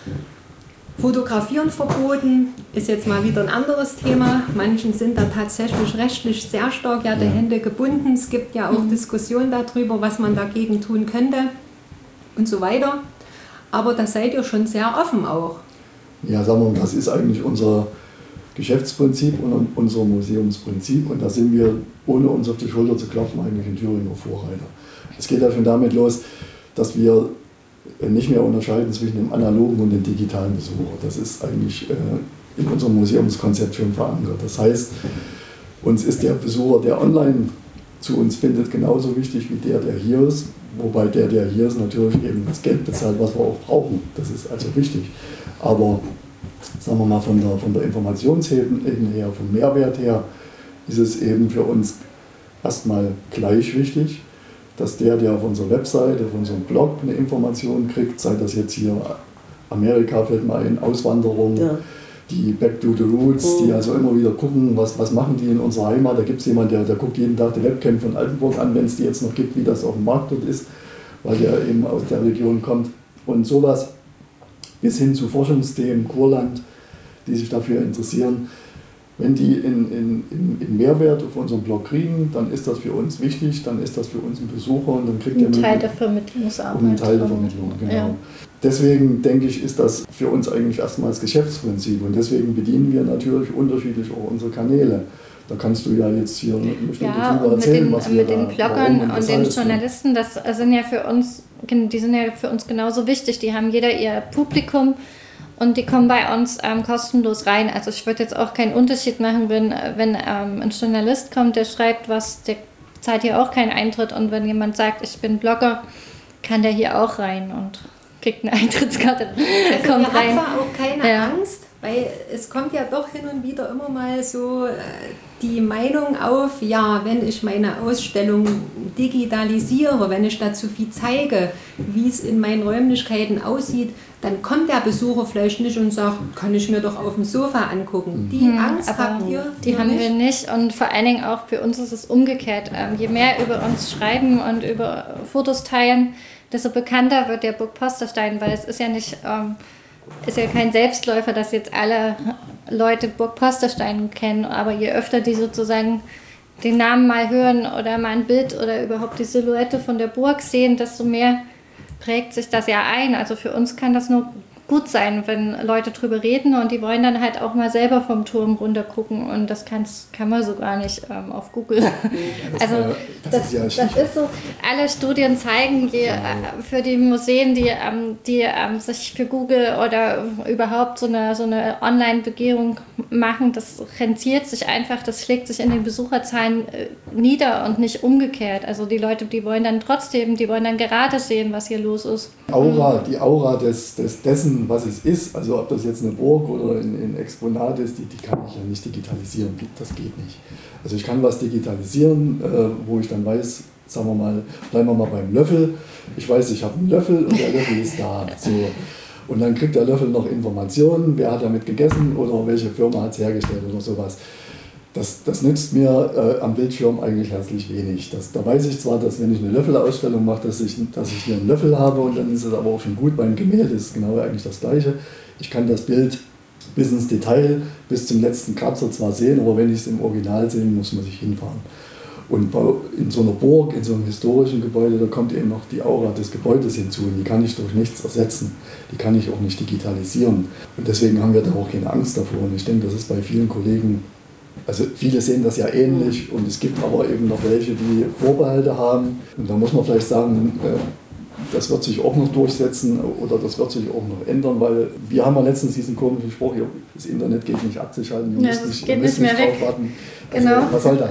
Fotografieren verboten, ist jetzt mal wieder ein anderes Thema. Manchen sind da tatsächlich rechtlich sehr stark die Hände gebunden. Es gibt ja auch Diskussionen darüber, was man dagegen tun könnte und so weiter. Aber da seid ihr schon sehr offen auch. Ja, sagen wir mal, das ist eigentlich unser Geschäftsprinzip und unser Museumsprinzip. Und da sind wir, ohne uns auf die Schulter zu klopfen, eigentlich in Thüringer Vorreiter. Es geht ja schon damit los, dass wir nicht mehr unterscheiden zwischen dem analogen und dem digitalen Besucher. Das ist eigentlich in unserem Museumskonzept schon verankert. Das heißt, uns ist der Besucher, der online zu uns findet, genauso wichtig wie der hier ist. Wobei der hier ist, natürlich eben das Geld bezahlt, was wir auch brauchen. Das ist also wichtig. Aber sagen wir mal von der Informationsebene her, vom Mehrwert her, ist es eben für uns erstmal gleich wichtig, dass der auf unserer Webseite, auf unserem Blog eine Information kriegt, sei das jetzt hier Amerika fällt mal ein, Auswanderung, die Back to the Roots, die also immer wieder gucken, was machen die in unserer Heimat. Da gibt es jemanden, der guckt jeden Tag die Webcam von Altenburg an, wenn es die jetzt noch gibt, wie das auf dem Markt dort ist, weil der eben aus der Region kommt. Und sowas bis hin zu Forschungsthemen, Kurland, die sich dafür interessieren. Wenn die in Mehrwert auf unseren Blog kriegen, dann ist das für uns wichtig, dann ist das für uns ein Besucher und dann kriegt er ein Teil der Vermittlungsarbeit. Und ein Teil der Vermittlung, genau. Ja. Deswegen denke ich, ist das für uns eigentlich erstmal das Geschäftsprinzip und deswegen bedienen wir natürlich unterschiedlich auch unsere Kanäle. Da kannst du ja jetzt hier bestimmt drüber erzählen, was wir mit den Bloggern und den Journalisten, das sind ja für uns, die sind ja für uns genauso wichtig. Die haben jeder ihr Publikum und die kommen bei uns kostenlos rein. Also ich würde jetzt auch keinen Unterschied machen, wenn ein Journalist kommt, der schreibt was, der zahlt hier auch keinen Eintritt und wenn jemand sagt, ich bin Blogger, kann der hier auch rein und kriegt eine Eintrittskarte, kommt rein. Ich habe auch keine Angst, weil es kommt ja doch hin und wieder immer mal so die Meinung auf, ja, wenn ich meine Ausstellung digitalisiere, wenn ich dazu viel zeige, wie es in meinen Räumlichkeiten aussieht, dann kommt der Besucher vielleicht nicht und sagt, kann ich mir doch auf dem Sofa angucken. Die Angst habt ihr? Die haben wir nicht und vor allen Dingen auch für uns ist es umgekehrt. Je mehr über uns schreiben und über Fotos teilen, desto bekannter wird der Burg Posterstein, weil es ist ja nicht, ist ja kein Selbstläufer, dass jetzt alle Leute Burg Posterstein kennen, aber je öfter die sozusagen den Namen mal hören oder mal ein Bild oder überhaupt die Silhouette von der Burg sehen, desto mehr prägt sich das ja ein. Also für uns kann das nur gut sein, wenn Leute drüber reden und die wollen dann halt auch mal selber vom Turm runter gucken und das kann man so gar nicht auf Google. Das ist so, alle Studien zeigen, für die Museen, die sich für Google oder überhaupt so eine Online-Begehung machen, das rentiert sich einfach, das schlägt sich in den Besucherzahlen nieder und nicht umgekehrt. Also die Leute, die wollen dann gerade sehen, was hier los ist. Die Aura dessen, was es ist, also ob das jetzt eine Burg oder ein Exponat ist, die kann ich ja nicht digitalisieren, das geht nicht. Also ich kann was digitalisieren, wo ich dann weiß, sagen wir mal, bleiben wir mal beim Löffel, ich weiß, ich habe einen Löffel und der Löffel ist da. So. Und dann kriegt der Löffel noch Informationen, wer hat damit gegessen oder welche Firma hat es hergestellt oder sowas. Das nützt mir am Bildschirm eigentlich herzlich wenig. Da weiß ich zwar, dass wenn ich eine Löffelausstellung mache, dass ich hier einen Löffel habe und dann ist es aber auch schon gut. Beim Gemälde ist genau eigentlich das Gleiche. Ich kann das Bild bis ins Detail, bis zum letzten Kratzer zwar sehen, aber wenn ich es im Original sehen muss, muss ich hinfahren. Und in so einer Burg, in so einem historischen Gebäude, da kommt eben noch die Aura des Gebäudes hinzu und die kann ich durch nichts ersetzen. Die kann ich auch nicht digitalisieren. Und deswegen haben wir da auch keine Angst davor. Und ich denke, das ist bei vielen Kollegen, also viele sehen das ja ähnlich und es gibt aber eben noch welche, die Vorbehalte haben. Und da muss man vielleicht sagen, das wird sich auch noch durchsetzen oder das wird sich auch noch ändern, weil wir haben ja letztens diesen komischen Spruch, das Internet geht nicht abzuschalten, ihr müsst nicht drauf warten. Also, genau. Was soll das?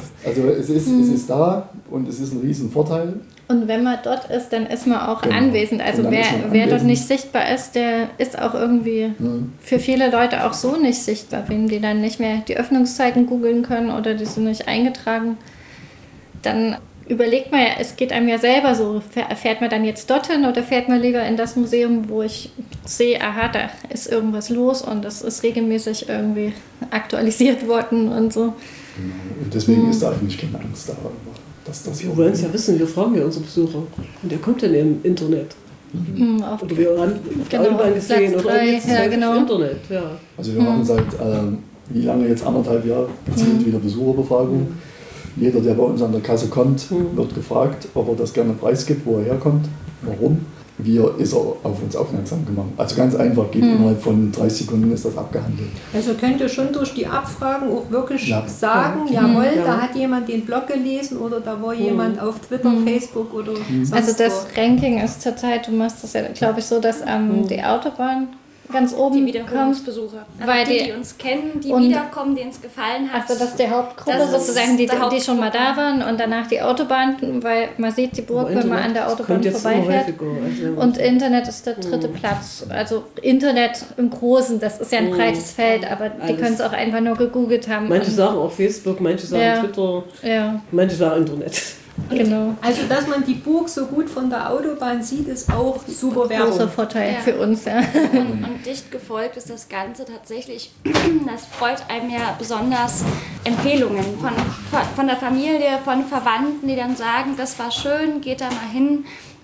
Es ist da und es ist ein riesen Vorteil. Und wenn man dort ist, dann ist man auch anwesend. Also wer dort nicht sichtbar ist, der ist auch irgendwie für viele Leute auch so nicht sichtbar, wenn die dann nicht mehr die Öffnungszeiten googeln können oder die sind nicht eingetragen. Dann überlegt man ja, es geht einem ja selber so, fährt man dann jetzt dorthin oder fährt man lieber in das Museum, wo ich sehe, aha, da ist irgendwas los und das ist regelmäßig irgendwie aktualisiert worden und so. Genau. Und deswegen ist da eigentlich keine Angst da. Wir wollen es ja wissen, wir fragen ja unsere Besucher. Und der kommt dann im Internet. Oder wir haben auf der Autobahn gesehen oder im Internet. Ja. Also wir machen seit, wie lange jetzt, 1,5 Jahre, gezielt wieder Besucherbefragung. Jeder, der bei uns an der Kasse kommt, wird gefragt, ob er das gerne preisgibt, wo er herkommt, warum. Wie ist er auf uns aufmerksam gemacht? Also ganz einfach, geht innerhalb von 30 Sekunden ist das abgehandelt. Also könnt ihr schon durch die Abfragen auch wirklich sagen, jawohl, da hat jemand den Blog gelesen oder da war jemand auf Twitter, Facebook oder sonst Also das Ranking ist zurzeit, du machst das ja, glaube ich, so, dass die Autobahn ganz oben die Wiederholungsbesucher. Also weil die uns kennen, die wiederkommen, denen es gefallen hat. Also das ist die Hauptgruppe sozusagen, die schon mal da waren und danach die Autobahn, weil man sieht die Burg, wenn man an der Autobahn vorbeifährt. Und Internet ist der dritte Platz. Also Internet im Großen, das ist ja ein breites Feld, aber die können es auch einfach nur gegoogelt haben. Manche sagen auch Facebook, manche sagen Twitter, manche sagen Internet. Genau. Also, dass man die Burg so gut von der Autobahn sieht, ist auch super Werbung. Großer Vorteil für uns. Ja. Und dicht gefolgt ist das Ganze tatsächlich, das freut einem ja besonders, Empfehlungen von der Familie, von Verwandten, die dann sagen, das war schön, geht da mal hin.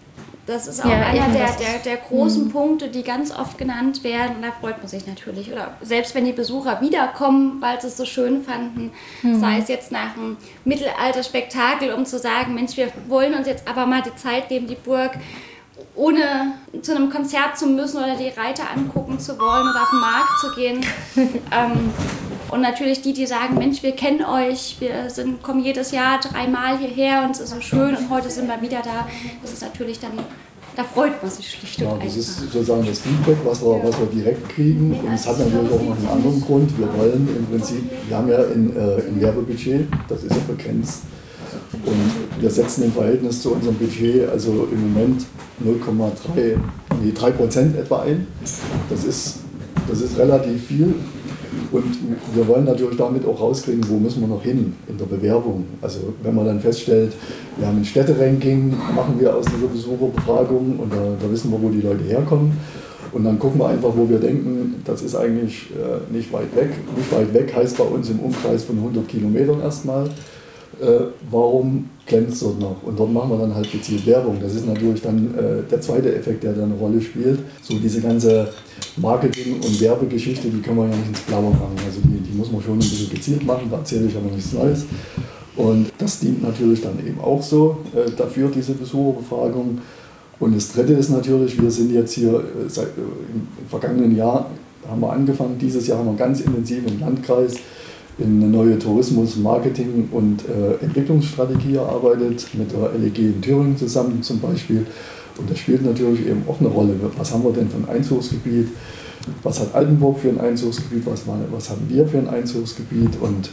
Das ist auch einer der großen Punkte, die ganz oft genannt werden. Und da freut man sich natürlich. Oder selbst wenn die Besucher wiederkommen, weil sie es so schön fanden, sei es jetzt nach einem Mittelalterspektakel, um zu sagen, Mensch, wir wollen uns jetzt aber mal die Zeit geben, die Burg ohne zu einem Konzert zu müssen oder die Reiter angucken zu wollen oder auf den Markt zu gehen. Und natürlich die sagen, Mensch, wir kennen euch, wir kommen jedes Jahr 3-mal hierher und es ist so schön und heute sind wir wieder da. Das ist natürlich dann, da freut man sich schlicht und einfach. Das ist sozusagen das Feedback, was wir direkt kriegen. Und es hat natürlich auch noch einen anderen Grund. Wir wollen im Prinzip, wir haben ja ein Werbebudget, das ist ja begrenzt. Und wir setzen im Verhältnis zu unserem Budget also im Moment 3% etwa ein. Das ist relativ viel. Und wir wollen natürlich damit auch rauskriegen, wo müssen wir noch hin in der Bewerbung. Also wenn man dann feststellt, wir haben ein Städteranking, machen wir aus dieser Besucherbefragung und da wissen wir, wo die Leute herkommen. Und dann gucken wir einfach, wo wir denken, das ist eigentlich nicht weit weg. Nicht weit weg heißt bei uns im Umkreis von 100 Kilometern erstmal. Warum glänzt dort noch? Und dort machen wir dann halt gezielt Werbung. Das ist natürlich dann der zweite Effekt, der da eine Rolle spielt. So diese ganze Marketing- und Werbegeschichte, die können wir ja nicht ins Blaue machen. Also die muss man schon ein bisschen gezielt machen, da erzähle ich aber nichts Neues. Und das dient natürlich dann eben auch so dafür, diese Besucherbefragung. Und das Dritte ist natürlich, wir sind jetzt hier im vergangenen Jahr, haben wir angefangen, dieses Jahr haben wir ganz intensiv im Landkreis in eine neue Tourismus-, Marketing- und Entwicklungsstrategie erarbeitet, mit der LEG in Thüringen zusammen zum Beispiel. Und das spielt natürlich eben auch eine Rolle. Was haben wir denn für ein Einzugsgebiet? Was hat Altenburg für ein Einzugsgebiet? Was haben wir für ein Einzugsgebiet? Und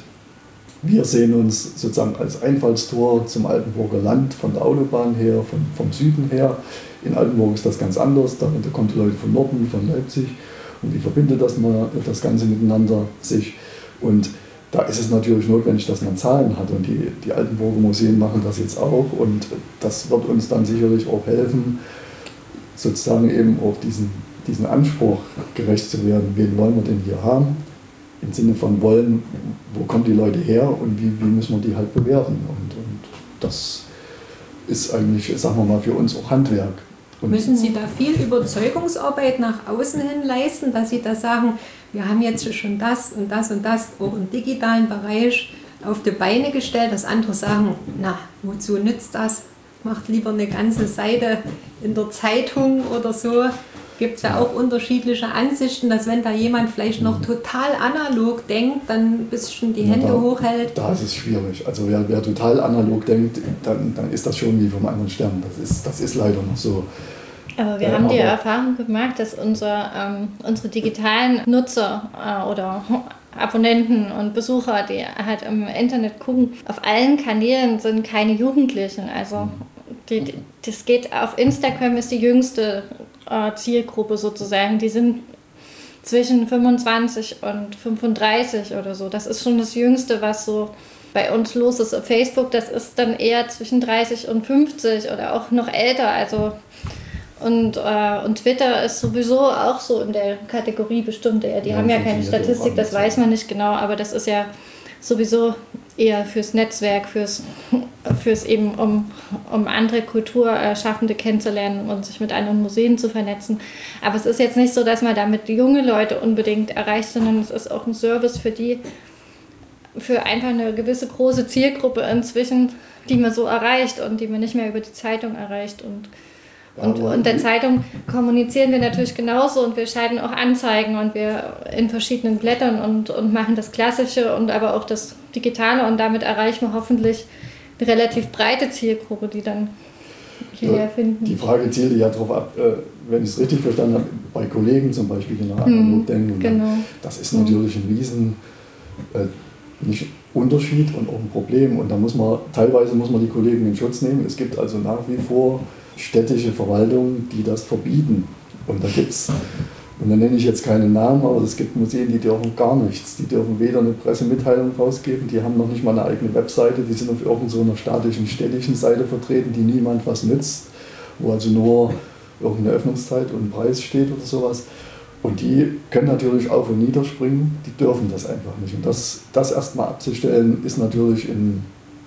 wir sehen uns sozusagen als Einfallstor zum Altenburger Land von der Autobahn her, vom Süden her. In Altenburg ist das ganz anders. Da kommen die Leute von Norden, von Leipzig. Und wie verbindet das Ganze miteinander sich? Und da ist es natürlich notwendig, dass man Zahlen hat und die Altenburger Museen machen das jetzt auch und das wird uns dann sicherlich auch helfen, sozusagen eben auch diesen Anspruch gerecht zu werden. Wen wollen wir denn hier haben? Im Sinne von wollen, wo kommen die Leute her und wie müssen wir die halt bewerten? Und das ist eigentlich, sagen wir mal, für uns auch Handwerk. Und müssen Sie da viel Überzeugungsarbeit nach außen hin leisten, dass Sie da sagen, wir haben jetzt schon das und das und das auch im digitalen Bereich auf die Beine gestellt, dass andere sagen, na, wozu nützt das? Macht lieber eine ganze Seite in der Zeitung oder so. Gibt es ja auch unterschiedliche Ansichten, dass wenn da jemand vielleicht noch total analog denkt, dann ein bisschen die Hände hochhält. Da ist es schwierig. Also wer total analog denkt, dann ist das schon wie vom anderen Stern. Das ist leider noch so. Aber wir haben die Erfahrung gemacht, dass unsere digitalen Nutzer oder Abonnenten und Besucher, die halt im Internet gucken, auf allen Kanälen sind keine Jugendlichen. Also das geht auf Instagram, ist die jüngste Zielgruppe sozusagen. Die sind zwischen 25 und 35 oder so. Das ist schon das Jüngste, was so bei uns los ist. Auf Facebook, das ist dann eher zwischen 30 und 50 oder auch noch älter. Also und Twitter ist sowieso auch so in der Kategorie bestimmt. Die haben ja keine Statistik, das weiß man nicht genau, aber das ist ja sowieso eher fürs Netzwerk, fürs eben um andere Kulturschaffende kennenzulernen und sich mit anderen Museen zu vernetzen. Aber es ist jetzt nicht so, dass man damit junge Leute unbedingt erreicht, sondern es ist auch ein Service für einfach eine gewisse große Zielgruppe inzwischen, die man so erreicht und die man nicht mehr über die Zeitung erreicht. Und der Zeitung kommunizieren wir natürlich genauso und wir schalten auch Anzeigen und wir in verschiedenen Blättern und machen das Klassische und aber auch das Digitale und damit erreichen wir hoffentlich eine relativ breite Zielgruppe, die dann hierher finden. Die Frage zielte ja darauf ab, wenn ich es richtig verstanden habe, bei Kollegen zum Beispiel, die nach analog denken. Genau. Das ist natürlich ein riesen nicht Unterschied und auch ein Problem und da teilweise muss man die Kollegen in Schutz nehmen. Es gibt also nach wie vor städtische Verwaltungen, die das verbieten. Und da gibt's, und da nenne ich jetzt keinen Namen, aber es gibt Museen, die dürfen gar nichts. Die dürfen weder eine Pressemitteilung rausgeben, die haben noch nicht mal eine eigene Webseite, die sind auf irgendeiner städtischen Seite vertreten, die niemand was nützt, wo also nur irgendeine Öffnungszeit und ein Preis steht oder sowas. Und die können natürlich auf und niederspringen, die dürfen das einfach nicht. Und das erstmal abzustellen, ist natürlich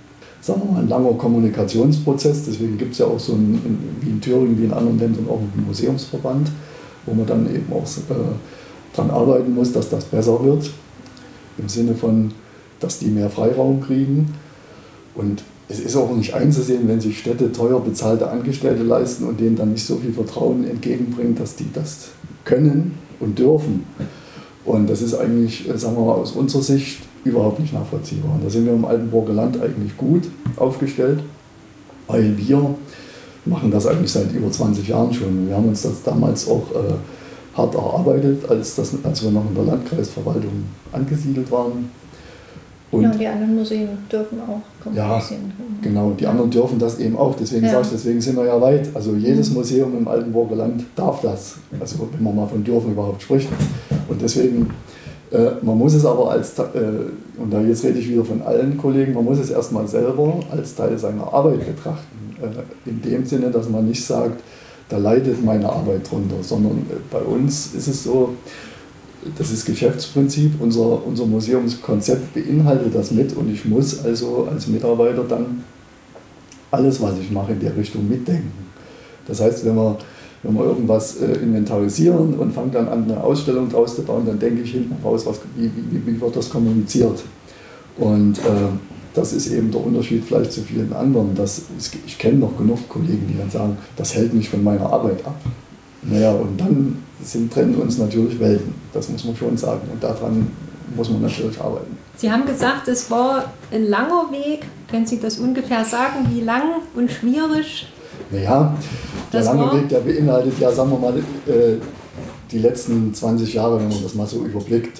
sagen wir mal, ein langer Kommunikationsprozess. Deswegen gibt es ja auch so wie in Thüringen, wie in anderen Ländern auch einen Museumsverband, wo man dann eben auch daran arbeiten muss, dass das besser wird. Im Sinne von, dass die mehr Freiraum kriegen. Und es ist auch nicht einzusehen, wenn sich Städte teuer bezahlte Angestellte leisten und denen dann nicht so viel Vertrauen entgegenbringen, dass die das können und dürfen. Und das ist eigentlich, sagen wir mal, aus unserer Sicht überhaupt nicht nachvollziehbar. Und da sind wir im Altenburger Land eigentlich gut aufgestellt, weil wir machen das eigentlich seit über 20 Jahren schon. Wir haben uns das damals auch hart erarbeitet, als wir noch in der Landkreisverwaltung angesiedelt waren. Und ja, die anderen Museen dürfen auch kommunizieren. Ja, genau, die anderen dürfen das eben auch. Deswegen sage ich, deswegen sind wir ja weit. Also jedes Museum im Altenburger Land darf das. Also wenn man mal von dürfen überhaupt spricht. Und deswegen, man muss es aber und da jetzt rede ich wieder von allen Kollegen, man muss es erstmal selber als Teil seiner Arbeit betrachten. In dem Sinne, dass man nicht sagt, da leidet meine Arbeit drunter, sondern bei uns ist es so, das ist Geschäftsprinzip, unser Museumskonzept beinhaltet das mit und ich muss also als Mitarbeiter dann alles, was ich mache, in der Richtung mitdenken. Das heißt, wenn wir irgendwas inventarisieren und fangen dann an, eine Ausstellung draus zu bauen, dann denke ich hinten raus, wie wird das kommuniziert. Und das ist eben der Unterschied vielleicht zu vielen anderen. Ich kenne noch genug Kollegen, die dann sagen, das hält mich von meiner Arbeit ab. Naja, und dann trennen uns natürlich Welten, das muss man schon sagen. Und daran muss man natürlich arbeiten. Sie haben gesagt, es war ein langer Weg. Können Sie das ungefähr sagen, wie lang und schwierig? Naja, der lange Weg, der beinhaltet ja, sagen wir mal, die letzten 20 Jahre, wenn man das mal so überblickt.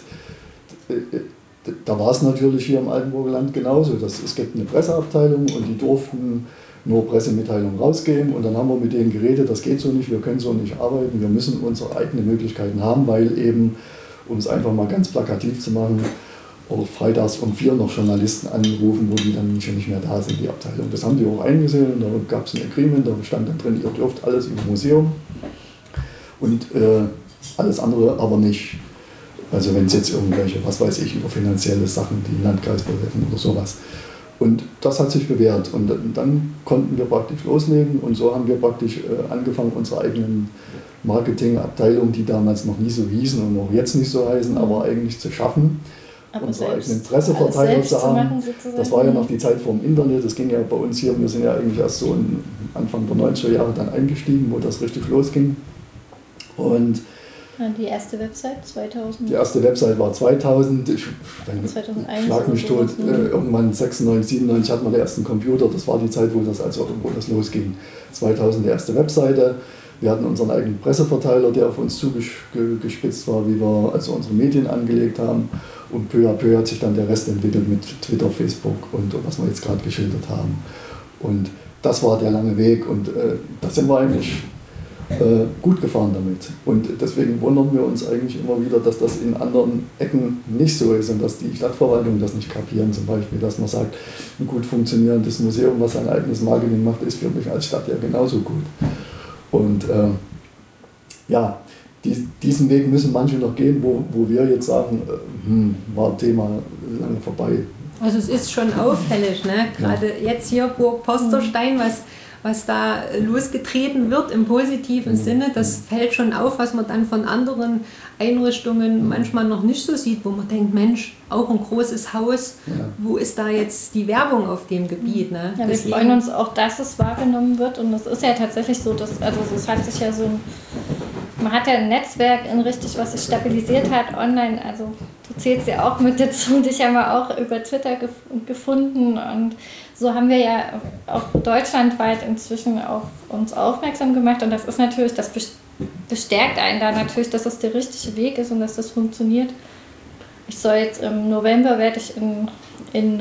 Da war es natürlich hier im Altenburger Land genauso. Es gibt eine Presseabteilung und die durften nur Pressemitteilungen rausgeben und dann haben wir mit denen geredet, das geht so nicht, wir können so nicht arbeiten, wir müssen unsere eigenen Möglichkeiten haben, weil eben, um es einfach mal ganz plakativ zu machen, auch freitags um 4 noch Journalisten anrufen, wo die dann schon nicht mehr da sind, die Abteilung. Das haben die auch eingesehen und da gab es ein Agreement, da stand dann drin, ihr dürft alles über Museum und alles andere aber nicht. Also wenn es jetzt irgendwelche, was weiß ich, über finanzielle Sachen, die den Landkreis betreffen oder sowas. Und das hat sich bewährt und dann konnten wir praktisch loslegen und so haben wir praktisch angefangen, unsere eigenen Marketingabteilungen, die damals noch nie so hießen und auch jetzt nicht so heißen, aber eigentlich zu schaffen, aber unsere eigenen Presseverteiler zu haben. Das war ja noch die Zeit vor dem Internet, das ging ja bei uns hier, wir sind ja eigentlich erst so Anfang der 90er Jahre dann eingestiegen, wo das richtig losging. Und die erste Website 2000? Die erste Website war 2000, 2001 schlag mich tot, irgendwann 96, 97 hatten wir den ersten Computer, das war die Zeit, wo das losging. 2000 die erste Webseite, wir hatten unseren eigenen Presseverteiler, der auf uns zugespitzt war, wie wir also unsere Medien angelegt haben und peu à peu hat sich dann der Rest entwickelt mit Twitter, Facebook und was wir jetzt gerade geschildert haben. Und das war der lange Weg und da sind wir eigentlich gut gefahren damit. Und deswegen wundern wir uns eigentlich immer wieder, dass das in anderen Ecken nicht so ist und dass die Stadtverwaltung das nicht kapieren. Zum Beispiel, dass man sagt, ein gut funktionierendes Museum, was sein eigenes Marketing macht, ist für mich als Stadt ja genauso gut. Und diesen Weg müssen manche noch gehen, wo wir jetzt sagen, war Thema lange vorbei. Also es ist schon auffällig, ne? Gerade jetzt hier Burg Posterstein, was da losgetreten wird im positiven Sinne, das fällt schon auf, was man dann von anderen Einrichtungen manchmal noch nicht so sieht, wo man denkt, Mensch, auch ein großes Haus, wo ist da jetzt die Werbung auf dem Gebiet? Ne? Ja, wir freuen uns auch, dass es wahrgenommen wird und es ist ja tatsächlich so, dass, also es hat sich ja so man hat ja ein Netzwerk in richtig, was sich stabilisiert hat online, also du zählst ja auch mit dazu, dich haben wir auch über Twitter gefunden und so haben wir ja auch deutschlandweit inzwischen auf uns aufmerksam gemacht und das ist natürlich, das bestärkt einen da natürlich, dass das der richtige Weg ist und dass das funktioniert. Ich soll jetzt im November werde ich in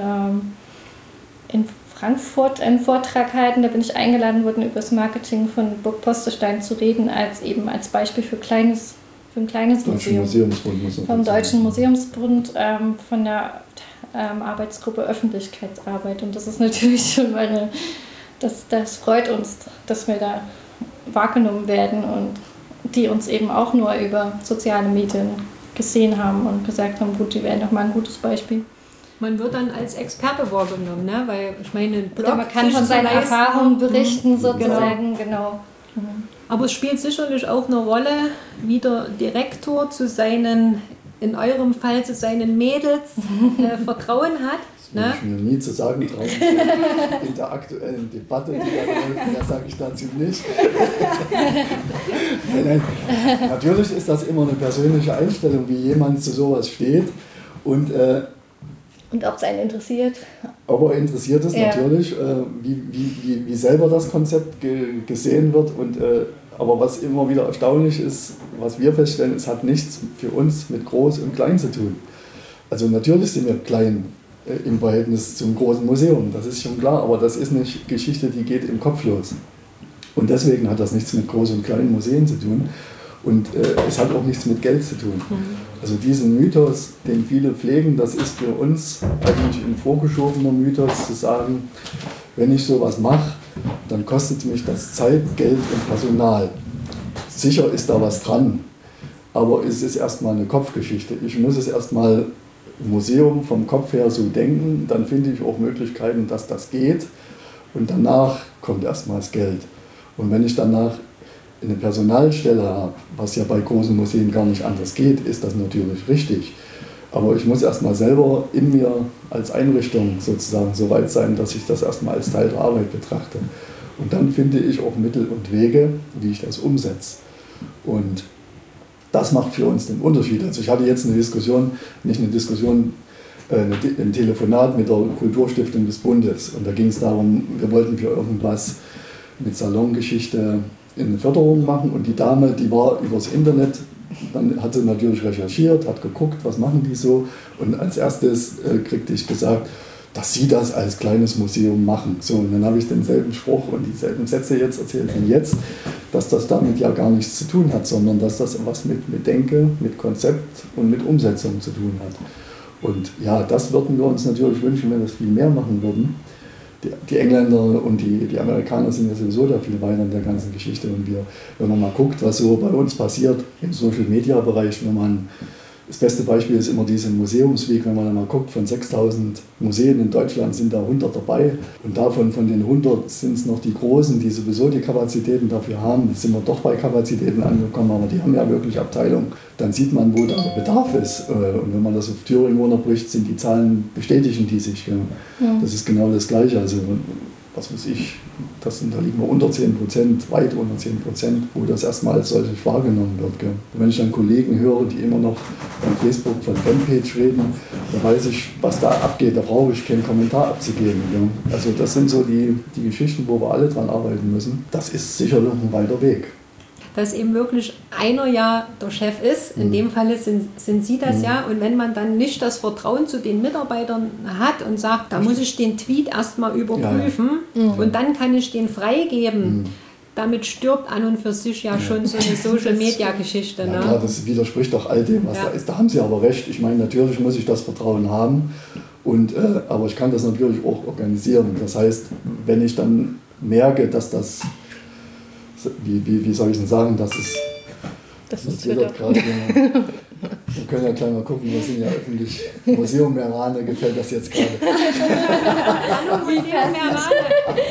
Frankfurt einen Vortrag halten, da bin ich eingeladen worden, über das Marketing von Burg Posterstein zu reden, als Beispiel für ein kleines Museum. Vom Deutschen Museumsbund, von der Arbeitsgruppe Öffentlichkeitsarbeit. Und das ist natürlich schon mal das freut uns, dass wir da wahrgenommen werden und die uns eben auch nur über soziale Medien gesehen haben und gesagt haben, gut, die wären doch mal ein gutes Beispiel. Man wird dann als Experte wahrgenommen, ne? Weil ich meine, ein Blog man kann von seinen Erfahrungen berichten sozusagen, genau. Aber es spielt sicherlich auch eine Rolle, wie der Direktor zu seinen, in eurem Fall zu seinen Mädels Vertrauen hat. Das würde ich mir nie zu sagen trauen. In der aktuellen Debatte, die da läuft, da sage ich dazu nicht. Nein. Natürlich ist das immer eine persönliche Einstellung, wie jemand zu sowas steht. Und ob es einen interessiert. Ob er interessiert ist, natürlich, wie selber das Konzept gesehen wird. Aber was immer wieder erstaunlich ist, was wir feststellen, es hat nichts für uns mit Groß und Klein zu tun. Also natürlich sind wir klein im Verhältnis zum großen Museum, das ist schon klar, aber das ist eine Geschichte, die geht im Kopf los. Und deswegen hat das nichts mit großen und kleinen Museen zu tun. Und es hat auch nichts mit Geld zu tun. Also diesen Mythos, den viele pflegen, das ist für uns eigentlich ein vorgeschobener Mythos, zu sagen, wenn ich sowas mache, dann kostet mich das Zeit, Geld und Personal. Sicher ist da was dran, aber es ist erstmal eine Kopfgeschichte. Ich muss es erstmal im Museum vom Kopf her so denken, dann finde ich auch Möglichkeiten, dass das geht. Und danach kommt erstmal das Geld. Und wenn ich danach eine Personalstelle habe, was ja bei großen Museen gar nicht anders geht, ist das natürlich richtig. Aber ich muss erstmal selber in mir als Einrichtung sozusagen so weit sein, dass ich das erstmal als Teil der Arbeit betrachte. Und dann finde ich auch Mittel und Wege, wie ich das umsetze. Und das macht für uns den Unterschied. Also ich hatte jetzt eine Diskussion, ein Telefonat mit der Kulturstiftung des Bundes. Und da ging es darum, wir wollten für irgendwas mit Salongeschichte eine Förderung machen. Und die Dame, die war übers Internet, dann hat sie natürlich recherchiert, hat geguckt, was machen die so. Und als erstes kriegte ich gesagt, dass sie das als kleines Museum machen. So, und dann habe ich denselben Spruch und dieselben Sätze jetzt erzählt wie jetzt, dass das damit ja gar nichts zu tun hat, sondern dass das was mit Denke, mit Konzept und mit Umsetzung zu tun hat. Und ja, das würden wir uns natürlich wünschen, wenn wir das viel mehr machen würden. Die Engländer und die Amerikaner sind ja sowieso da viel weiter in der ganzen Geschichte. Und wenn man mal guckt, was so bei uns passiert im Social-Media-Bereich, das beste Beispiel ist immer diese Museumsweek, wenn man dann mal guckt, von 6000 Museen in Deutschland sind da 100 dabei. Und davon, von den 100 sind es noch die Großen, die sowieso die Kapazitäten dafür haben. Jetzt sind wir doch bei Kapazitäten angekommen, aber die haben ja wirklich Abteilung. Dann sieht man, wo da der Bedarf ist. Und wenn man das auf Thüringen runterbricht, sind die Zahlen, bestätigen die sich. Ja. Das ist genau das Gleiche. Also, was weiß ich, da liegen wir unter 10%, weit unter 10%, wo das erstmal als solches wahrgenommen wird. Gell. Und wenn ich dann Kollegen höre, die immer noch bei Facebook von Fanpage reden, dann weiß ich, was da abgeht, da brauche ich keinen Kommentar abzugeben. Gell. Also das sind so die Geschichten, wo wir alle dran arbeiten müssen. Das ist sicher noch ein weiter Weg. Dass eben wirklich einer ja der Chef ist, in dem Falle sind Sie das ja, und wenn man dann nicht das Vertrauen zu den Mitarbeitern hat und sagt, da muss ich den Tweet erstmal überprüfen und dann kann ich den freigeben, damit stirbt an und für sich ja schon so eine Social-Media-Geschichte. Ja, klar, das widerspricht doch all dem, was da ist. Da haben Sie aber recht. Ich meine, natürlich muss ich das Vertrauen haben, aber ich kann das natürlich auch organisieren. Das heißt, wenn ich dann merke, dass das wie soll ich denn sagen, das ist Twitter gerade. Wir können ja gleich mal gucken, wir sind ja öffentlich. Museum Merane gefällt das jetzt gerade. Hallo Museum Merane.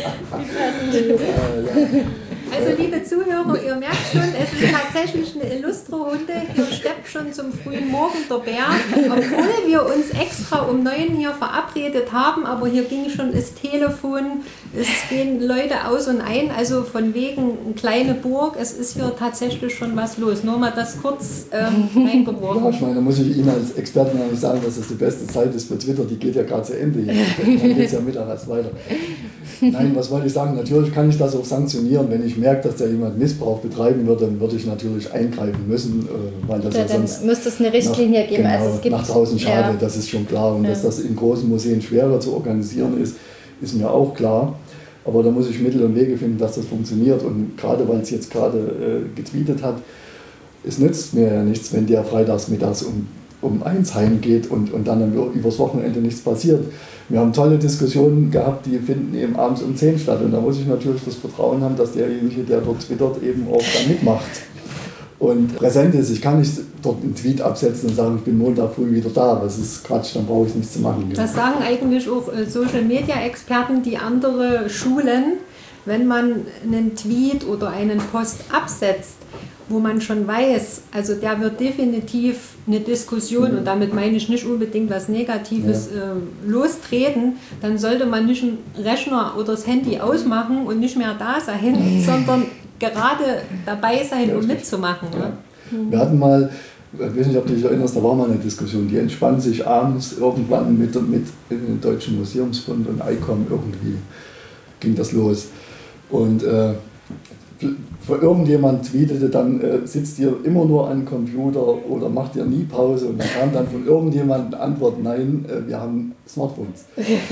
Also liebe Zuhörer, ihr merkt schon, es ist tatsächlich eine illustre Runde. Hier steppt schon zum frühen Morgen der Bär, obwohl wir uns extra um 9 hier verabredet haben, aber hier ging schon das Telefon, es gehen Leute aus und ein, also von wegen eine kleine Burg, es ist hier tatsächlich schon was los. Nur mal das kurz reingeworfen. Ja, ich meine, da muss ich Ihnen als Experten ja nicht sagen, dass das die beste Zeit ist für Twitter, die geht ja gerade zu Ende. Dann geht es ja Mittag erst weiter. Nein, was wollte ich sagen? Natürlich kann ich das auch sanktionieren. Wenn ich merke, dass da jemand Missbrauch betreiben wird, dann würde ich natürlich eingreifen müssen. Weil das ja dann sonst müsste es eine Richtlinie geben. Genau, also es gibt, nach draußen schade, das ist schon klar. Und dass das in großen Museen schwerer zu organisieren ist, ist mir auch klar. Aber da muss ich Mittel und Wege finden, dass das funktioniert. Und gerade weil es jetzt gerade getweetet hat, es nützt mir ja nichts, wenn der freitags mittags um 1 heimgeht und dann übers Wochenende nichts passiert. Wir haben tolle Diskussionen gehabt, die finden eben abends um 10 statt. Und da muss ich natürlich das Vertrauen haben, dass derjenige, der dort twittert, eben auch da mitmacht. und präsent ist. Ich kann nicht dort einen Tweet absetzen und sagen, ich bin Montag früh wieder da. Das ist Quatsch, dann brauche ich nichts zu machen. Das sagen eigentlich auch Social-Media-Experten, die andere schulen, wenn man einen Tweet oder einen Post absetzt, wo man schon weiß, also der wird definitiv eine Diskussion, und damit meine ich nicht unbedingt was Negatives, lostreten, dann sollte man nicht einen Rechner oder das Handy ausmachen und nicht mehr da sein, sondern gerade dabei sein, um mitzumachen. Ja. Wir hatten mal, ich weiß nicht, ob du dich erinnerst, da war mal eine Diskussion, die entspann sich abends irgendwann mit dem Deutschen Museumsbund und ICOM, irgendwie ging das los. Und irgendjemand tweetete dann, sitzt ihr immer nur am Computer oder macht ihr nie Pause? Und dann kam dann von irgendjemandem eine Antwort, nein, wir haben Smartphones.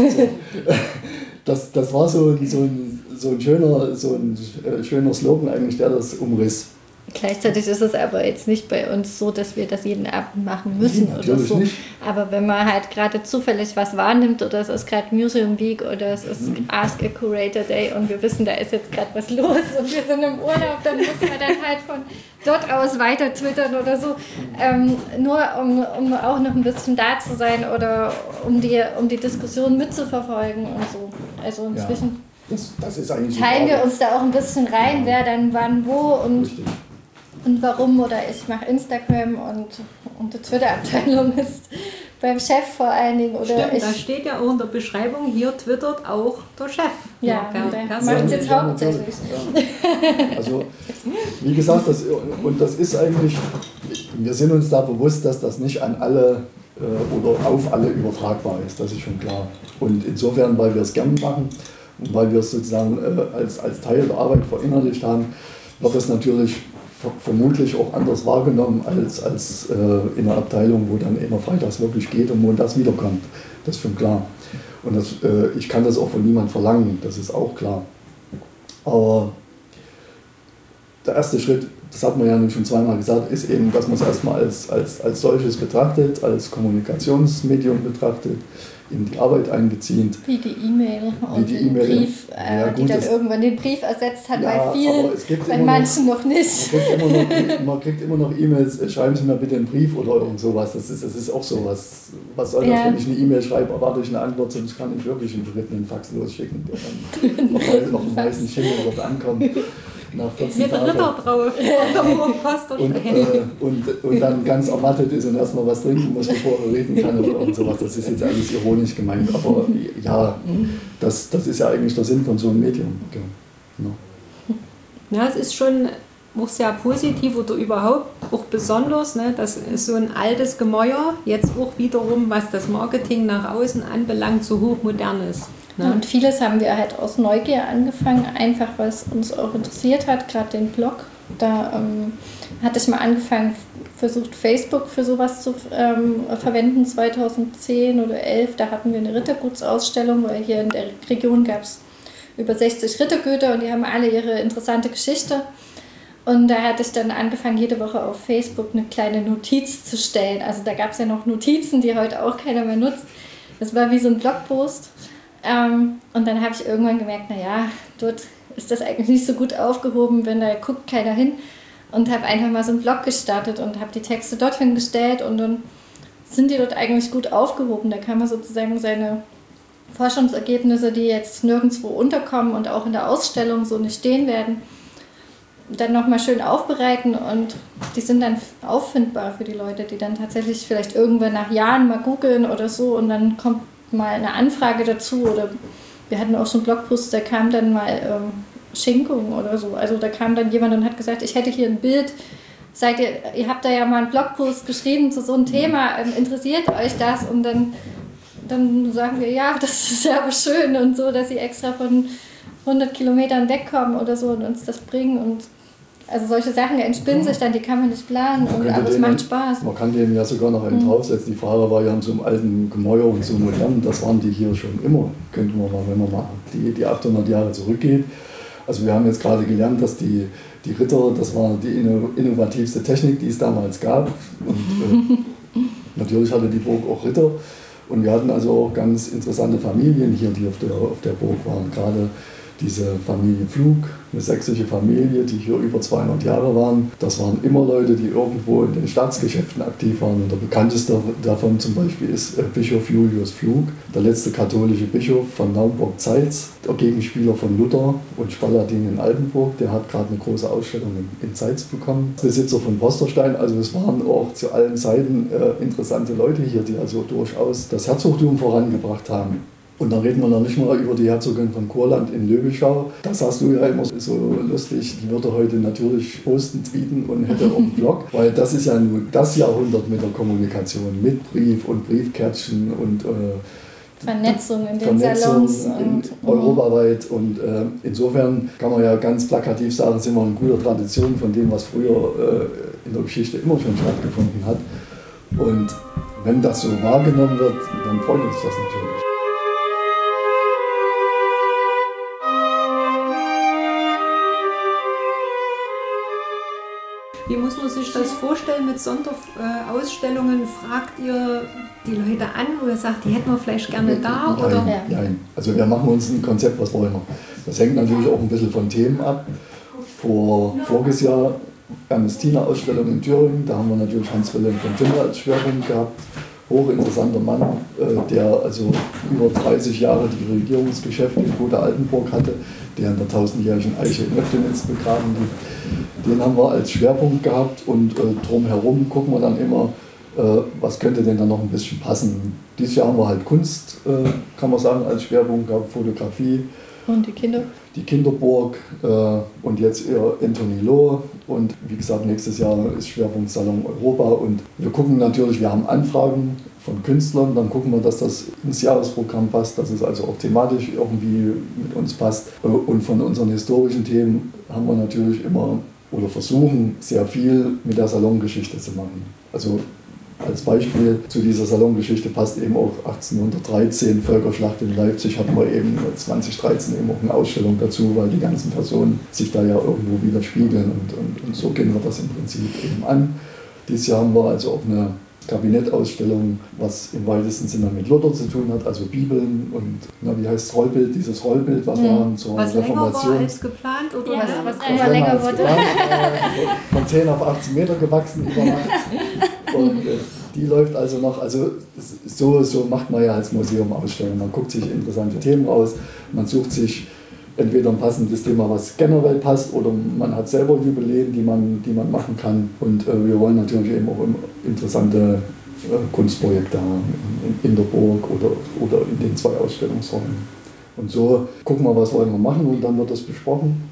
So. Das war so ein schöner Slogan eigentlich, der das umriss. Gleichzeitig ist es aber jetzt nicht bei uns so, dass wir das jeden Abend machen müssen oder so. Nicht. Aber wenn man halt gerade zufällig was wahrnimmt oder es ist gerade Museum Week oder es ist Ask a Curator Day und wir wissen, da ist jetzt gerade was los und wir sind im Urlaub, dann muss man dann halt von dort aus weiter twittern oder so. Nur um auch noch ein bisschen da zu sein oder um die Diskussion mitzuverfolgen und so. Also inzwischen das ist eigentlich teilen wir uns da auch ein bisschen rein, wer dann wann wo und warum, oder ich mache Instagram und die Twitter-Abteilung ist beim Chef vor allen Dingen. Oder stimmt, da steht ja auch in der Beschreibung, hier twittert auch der Chef. Ja, der macht es jetzt hauptsächlich. Ja. Also, wie gesagt, das ist eigentlich, wir sind uns da bewusst, dass das nicht an alle oder auf alle übertragbar ist, das ist schon klar. Und insofern, weil wir es gern machen und weil wir es sozusagen als Teil der Arbeit verinnerlicht haben, wird das natürlich vermutlich auch anders wahrgenommen als in einer Abteilung, wo dann immer freitags wirklich geht und montags wiederkommt. Das ist schon klar. Und ich kann das auch von niemandem verlangen, das ist auch klar. Aber der erste Schritt, das hat man ja nun schon zweimal gesagt, ist eben, dass man es erstmal als solches betrachtet, als Kommunikationsmedium betrachtet, in die Arbeit einbezieht. Wie die E-Mail und den Brief, die dann irgendwann den Brief ersetzt hat, bei vielen, bei manchen noch nicht. Man kriegt immer noch E-Mails, schreiben Sie mir bitte einen Brief oder irgend sowas. Das ist auch sowas. Was soll das, wenn ich eine E-Mail schreibe, erwarte ich eine Antwort, sonst kann ich wirklich einen berittenen Fax losschicken, der dann auf dem weißen Schimmel dort ankommt. Nach 14 Tagen. Mit Ritter drauf. und dann ganz ermattet ist und erstmal was trinken muss, bevor er reden kann oder irgend sowas. Das ist jetzt alles ironisch gemeint, aber ja, das ist ja eigentlich der Sinn von so einem Medium. Ja, es ist schon auch sehr positiv oder überhaupt auch besonders, ne, dass so ein altes Gemäuer jetzt auch wiederum, was das Marketing nach außen anbelangt, so hochmodern ist. Ja, und vieles haben wir halt aus Neugier angefangen, einfach weil es uns auch interessiert hat, gerade den Blog. Da hatte ich mal angefangen, versucht Facebook für sowas zu verwenden, 2010 oder 2011. Da hatten wir eine Rittergutsausstellung, weil hier in der Region gab es über 60 Rittergüter und die haben alle ihre interessante Geschichte. Und da hatte ich dann angefangen, jede Woche auf Facebook eine kleine Notiz zu stellen. Also da gab es ja noch Notizen, die heute auch keiner mehr nutzt. Das war wie so ein Blogpost. Und dann habe ich irgendwann gemerkt, naja, dort ist das eigentlich nicht so gut aufgehoben, wenn da guckt keiner hin. Und habe einfach mal so einen Blog gestartet und habe die Texte dorthin gestellt und dann sind die dort eigentlich gut aufgehoben. Da kann man sozusagen seine Forschungsergebnisse, die jetzt nirgendwo unterkommen und auch in der Ausstellung so nicht stehen werden, dann nochmal schön aufbereiten und die sind dann auffindbar für die Leute, die dann tatsächlich vielleicht irgendwann nach Jahren mal googeln oder so und dann kommt mal eine Anfrage dazu oder wir hatten auch so einen Blogpost, da kam dann mal Schenkung oder so, also da kam dann jemand und hat gesagt, ich hätte hier ein Bild, ihr habt da ja mal einen Blogpost geschrieben zu so einem Thema, interessiert euch das? Und dann sagen wir, ja, das ist ja aber schön und so, dass sie extra von 100 Kilometern wegkommen oder so und uns das bringen und also solche Sachen entspinnen sich dann, die kann man nicht planen, aber es macht Spaß. Man kann denen ja sogar noch einen draufsetzen. Die Frage war ja in so einem alten Gemäuer und so modern, das waren die hier schon immer, könnte man mal, wenn man mal die 800 Jahre zurückgeht. Also wir haben jetzt gerade gelernt, dass die Ritter, das war die innovativste Technik, die es damals gab. Und natürlich hatte die Burg auch Ritter. Und wir hatten also auch ganz interessante Familien hier, die auf der Burg waren. Gerade Diese Familie Pflug, eine sächsische Familie, die hier über 200 Jahre waren. Das waren immer Leute, die irgendwo in den Staatsgeschäften aktiv waren. Und der bekannteste davon zum Beispiel ist Bischof Julius Pflug, der letzte katholische Bischof von Naumburg-Zeitz, der Gegenspieler von Luther und Spalladin in Altenburg. Der hat gerade eine große Ausstellung in Zeitz bekommen. Besitzer von Posterstein, also es waren auch zu allen Seiten interessante Leute hier, die also durchaus das Herzogtum vorangebracht haben. Und dann reden wir noch nicht mal über die Herzogin von Kurland in Löbischau. Das hast du ja immer so lustig. Die würde heute natürlich posten, tweeten und hätte auch einen Blog. Weil das ist ja nur das Jahrhundert mit der Kommunikation. Mit Brief und Briefkärtchen und Vernetzung in den Salons. Europaweit. Und insofern kann man ja ganz plakativ sagen, sind wir in guter Tradition von dem, was früher in der Geschichte immer schon stattgefunden hat. Und wenn das so wahrgenommen wird, dann freut uns das natürlich. Wie muss man sich das vorstellen mit Sonderausstellungen? Fragt ihr die Leute an, wo ihr sagt, die hätten wir vielleicht gerne da? Oder? Nein. Also wir machen uns ein Konzept, was wollen wir. Das hängt natürlich auch ein bisschen von Themen ab. Voriges Jahr Ernestina-Ausstellung in Thüringen, da haben wir natürlich Hans-Wilhelm von Tümmer als Schwerpunkt gehabt. Hochinteressanter Mann, der also über 30 Jahre die Regierungsgeschäfte in Gotha Altenburg hatte, der in der 1000-jährigen Eiche in Nöptenitz begraben liegt. Den haben wir als Schwerpunkt gehabt und drumherum gucken wir dann immer, was könnte denn da noch ein bisschen passen. Dieses Jahr haben wir halt Kunst, kann man sagen, als Schwerpunkt gehabt, Fotografie. Und die Kinder? Die Kinderburg und jetzt eher Anthony Loh. Und wie gesagt, nächstes Jahr ist Schwerpunkt Salon Europa. Und wir gucken natürlich, wir haben Anfragen von Künstlern, dann gucken wir, dass das ins Jahresprogramm passt, dass es also auch thematisch irgendwie mit uns passt. Und von unseren historischen Themen haben wir natürlich immer oder versuchen sehr viel mit der Salongeschichte zu machen. Also als Beispiel zu dieser Salongeschichte passt eben auch 1813 Völkerschlacht in Leipzig, hatten wir eben 2013 eben auch eine Ausstellung dazu, weil die ganzen Personen sich da ja irgendwo widerspiegeln und so gehen wir das im Prinzip eben an. Dieses Jahr haben wir also auch eine Kabinettausstellung, was im weitesten Sinne mit Luther zu tun hat, also Bibeln und wie heißt Rollbild, dieses Rollbild, was wir haben zur was Reformation. Länger war als geplant oder Ja, was immer länger wurde. Von 10 auf 18 Meter gewachsen über Nacht. Und die läuft also noch, also so macht man ja als Museum Ausstellungen. Man guckt sich interessante Themen raus, man sucht sich entweder ein passendes Thema, was generell passt, oder man hat selber Jubiläen, die man machen kann. Und wir wollen natürlich eben auch interessante Kunstprojekte haben in der Burg oder in den 2 Ausstellungsräumen. Und so gucken wir, was wollen wir machen, und dann wird das besprochen.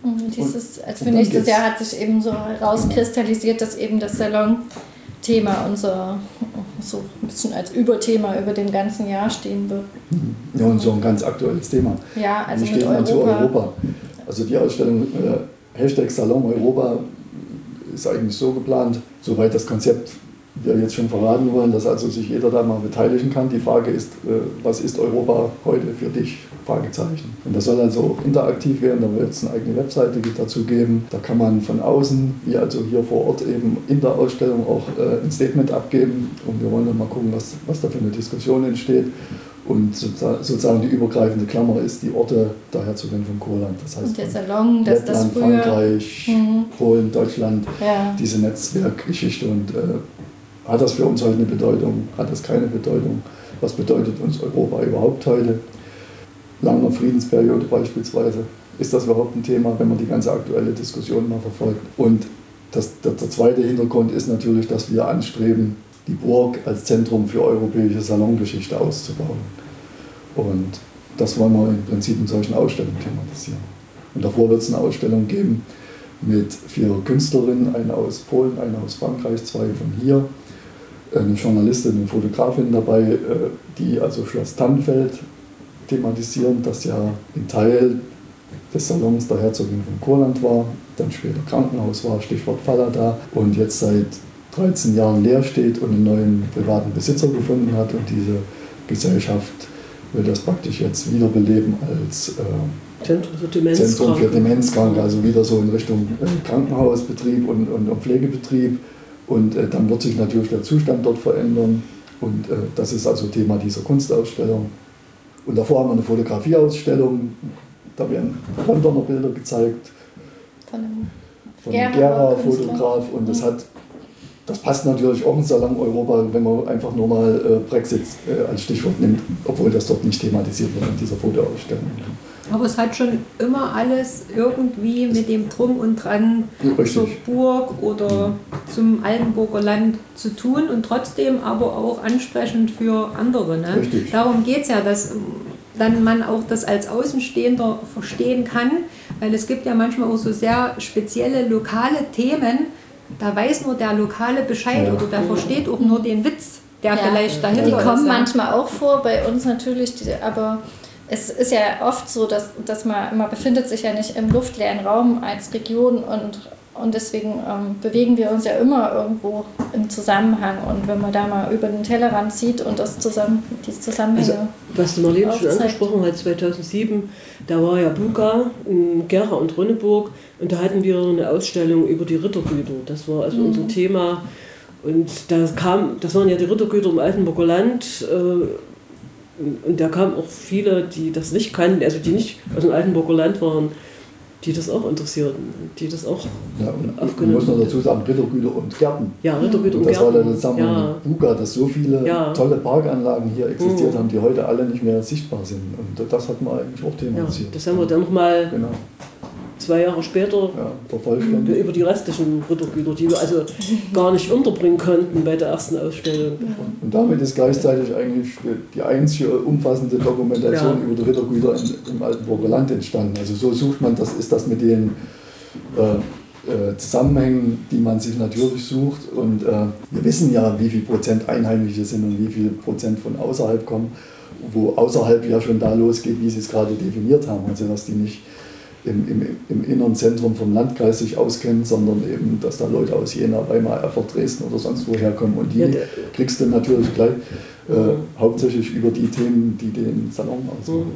Für nächstes Jahr hat sich eben so herauskristallisiert, dass eben das Salon-Thema unser so ein bisschen als Überthema über dem ganzen Jahr stehen wird. Ja, und so ein ganz aktuelles Thema. Ja, also wie steht man zu Europa? Also die Ausstellung Hashtag Salon Europa ist eigentlich so geplant, soweit das Konzept wir jetzt schon verraten wollen, dass also sich jeder da mal beteiligen kann. Die Frage ist, was ist Europa heute für dich? Fragezeichen. Und das soll also auch interaktiv werden, da wird es eine eigene Webseite dazu geben. Da kann man von außen, wie also hier vor Ort eben in der Ausstellung auch ein Statement abgeben. Und wir wollen dann mal gucken, was da für eine Diskussion entsteht. Und sozusagen die übergreifende Klammer ist die Orte der Herzogin von Kurland. Das heißt, und der Salon, dass das früher... Frankreich, Polen, Deutschland, diese Netzwerkgeschichte. Und hat das für uns heute eine Bedeutung? Hat das keine Bedeutung? Was bedeutet uns Europa überhaupt heute? Langer Friedensperiode beispielsweise. Ist das überhaupt ein Thema, wenn man die ganze aktuelle Diskussion mal verfolgt? Und der zweite Hintergrund ist natürlich, dass wir anstreben, die Burg als Zentrum für europäische Salongeschichte auszubauen. Und das wollen wir im Prinzip in solchen Ausstellungen thematisieren. Und davor wird es eine Ausstellung geben mit 4 Künstlerinnen, eine aus Polen, eine aus Frankreich, 2 von hier, eine Journalistin, eine Fotografin dabei, die also Schloss Tannenfeld thematisieren, das ja ein Teil des Salons der Herzogin von Kurland war, dann später Krankenhaus war, Stichwort Fallada, und jetzt seit 13 Jahren leer steht und einen neuen privaten Besitzer gefunden hat. Und diese Gesellschaft will das praktisch jetzt wiederbeleben als Zentrum für Demenzkranke, also wieder so in Richtung Krankenhausbetrieb und Pflegebetrieb. Und dann wird sich natürlich der Zustand dort verändern. Und das ist also Thema dieser Kunstausstellung. Und davor haben wir eine Fotografieausstellung, Da werden Londoner Bilder gezeigt Von einem von Gera-Fotograf und das passt natürlich auch in Salon-Europa, wenn man einfach nur mal Brexit als Stichwort nimmt, obwohl das dort nicht thematisiert wird in dieser Fotoausstellung. Aber es hat schon immer alles irgendwie mit dem Drum und Dran zur Burg oder zum Altenburger Land zu tun und trotzdem aber auch ansprechend für andere. Ne? Darum geht es ja, dass dann man auch das als Außenstehender verstehen kann, weil es gibt ja manchmal auch so sehr spezielle lokale Themen, da weiß nur der Lokale Bescheid oder der versteht auch nur den Witz, der vielleicht dahinter ist. Die kommen manchmal auch vor, bei uns natürlich, aber es ist ja oft so, dass man befindet sich ja nicht im luftleeren Raum als Region und deswegen bewegen wir uns ja immer irgendwo im Zusammenhang. Und wenn man da mal über den Tellerrand sieht und die Zusammenhänge. Also, was Marlene schon angesprochen hat, 2007, da war ja Buga in Gera und Rönneburg und da hatten wir eine Ausstellung über die Rittergüter. Das war also unser Thema. Und das waren ja die Rittergüter im Altenburger Land. Und da kamen auch viele, die das nicht kannten, also die nicht aus dem Altenburger Land waren, die das auch interessierten, die das auch aufgenommen haben. Muss man dazu sagen, Rittergüter und Gärten. Ja, Rittergüter und Gärten. Das war dann zusammen mit Buga, dass so viele tolle Parkanlagen hier existiert haben, die heute alle nicht mehr sichtbar sind. Und das hat man eigentlich auch thematisiert. Ja, das haben wir dann nochmal 2 Jahre später über die restlichen Rittergüter, die wir also gar nicht unterbringen konnten bei der ersten Ausstellung. Und damit ist gleichzeitig eigentlich die einzige umfassende Dokumentation über die Rittergüter im Altenburger Land entstanden. Also so sucht man, ist das mit den Zusammenhängen, die man sich natürlich sucht. Und wir wissen ja, wie viel Prozent Einheimische sind und wie viel Prozent von außerhalb kommen, wo außerhalb ja schon da losgeht, wie sie es gerade definiert haben. Also dass die nicht im inneren Zentrum vom Landkreis sich auskennen, sondern eben, dass da Leute aus Jena, Weimar, Erfurt, Dresden oder sonst woher kommen. Und die kriegst du natürlich gleich hauptsächlich über die Themen, die den Salon ausmachen.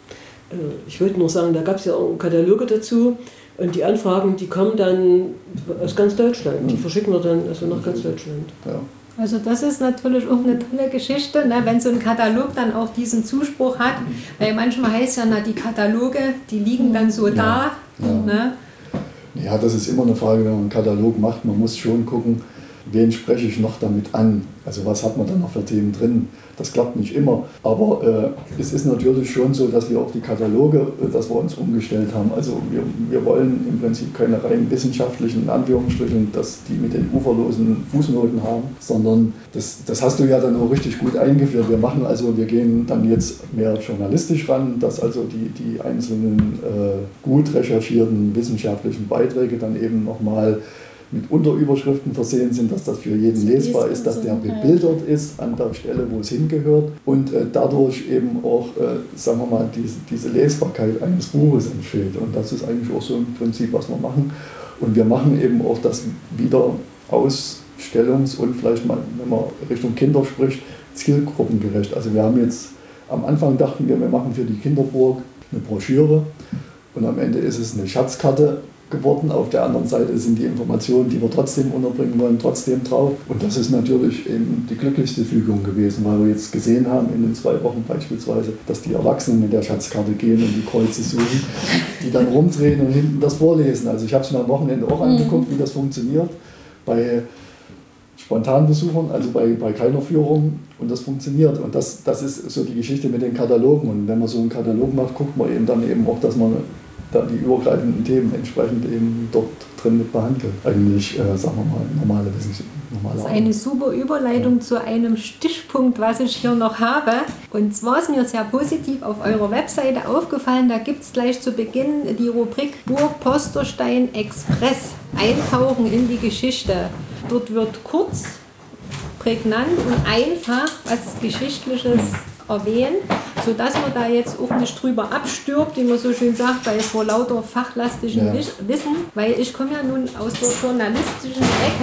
Ich wollte nur sagen, da gab es ja auch Kataloge dazu und die Anfragen, die kommen dann aus ganz Deutschland. Die verschicken wir dann also nach ganz Deutschland. Ja. Also das ist natürlich auch eine tolle Geschichte, ne? Wenn so ein Katalog dann auch diesen Zuspruch hat, weil manchmal heißt ja, die Kataloge, die liegen dann so da. Ne? Ja, das ist immer eine Frage, wenn man einen Katalog macht, man muss schon gucken, wen spreche ich noch damit an? Also was hat man dann noch für Themen drin? Das klappt nicht immer. Aber es ist natürlich schon so, dass wir auch die Kataloge, dass wir uns umgestellt haben. Also wir wollen im Prinzip keine rein wissenschaftlichen, in Anführungsstrichen, dass die mit den uferlosen Fußnoten haben, sondern das hast du ja dann auch richtig gut eingeführt. Wir gehen dann jetzt mehr journalistisch ran, dass also die einzelnen gut recherchierten wissenschaftlichen Beiträge dann eben nochmal mit Unterüberschriften versehen sind, dass das für jeden lesbar ist, dass der bebildert ist an der Stelle, wo es hingehört und dadurch eben auch, sagen wir mal, diese Lesbarkeit eines Buches entsteht. Und das ist eigentlich auch so im Prinzip, was wir machen. Und wir machen eben auch das wieder ausstellungs- und vielleicht mal, wenn man Richtung Kinder spricht, zielgruppengerecht. Also wir haben jetzt, am Anfang dachten wir machen für die Kinderburg eine Broschüre und am Ende ist es eine Schatzkarte geworden. Auf der anderen Seite sind die Informationen, die wir trotzdem unterbringen wollen, trotzdem drauf. Und das ist natürlich eben die glücklichste Fügung gewesen, weil wir jetzt gesehen haben in den 2 Wochen beispielsweise, dass die Erwachsenen mit der Schatzkarte gehen und die Kreuze suchen, die dann rumdrehen und hinten das vorlesen. Also ich habe es mir am Wochenende auch angeguckt, wie das funktioniert bei Spontanbesuchern, also bei keiner Führung, und das funktioniert. Und das ist so die Geschichte mit den Katalogen. Und wenn man so einen Katalog macht, guckt man eben dann eben auch, dass man da die übergreifenden Themen entsprechend eben dort drin mit behandelt. Eigentlich, sagen wir mal, normale Wissenschaft. Das ist eine super Überleitung zu einem Stichpunkt, was ich hier noch habe. Und zwar ist mir sehr positiv auf eurer Webseite aufgefallen, da gibt es gleich zu Beginn die Rubrik Burg Posterstein Express, Eintauchen in die Geschichte. Dort wird kurz, prägnant und einfach was Geschichtliches erwähnt, sodass man da jetzt auch nicht drüber abstirbt, wie man so schön sagt, weil es vor lauter fachlastigen Wissen, weil ich komme ja nun aus der journalistischen Ecke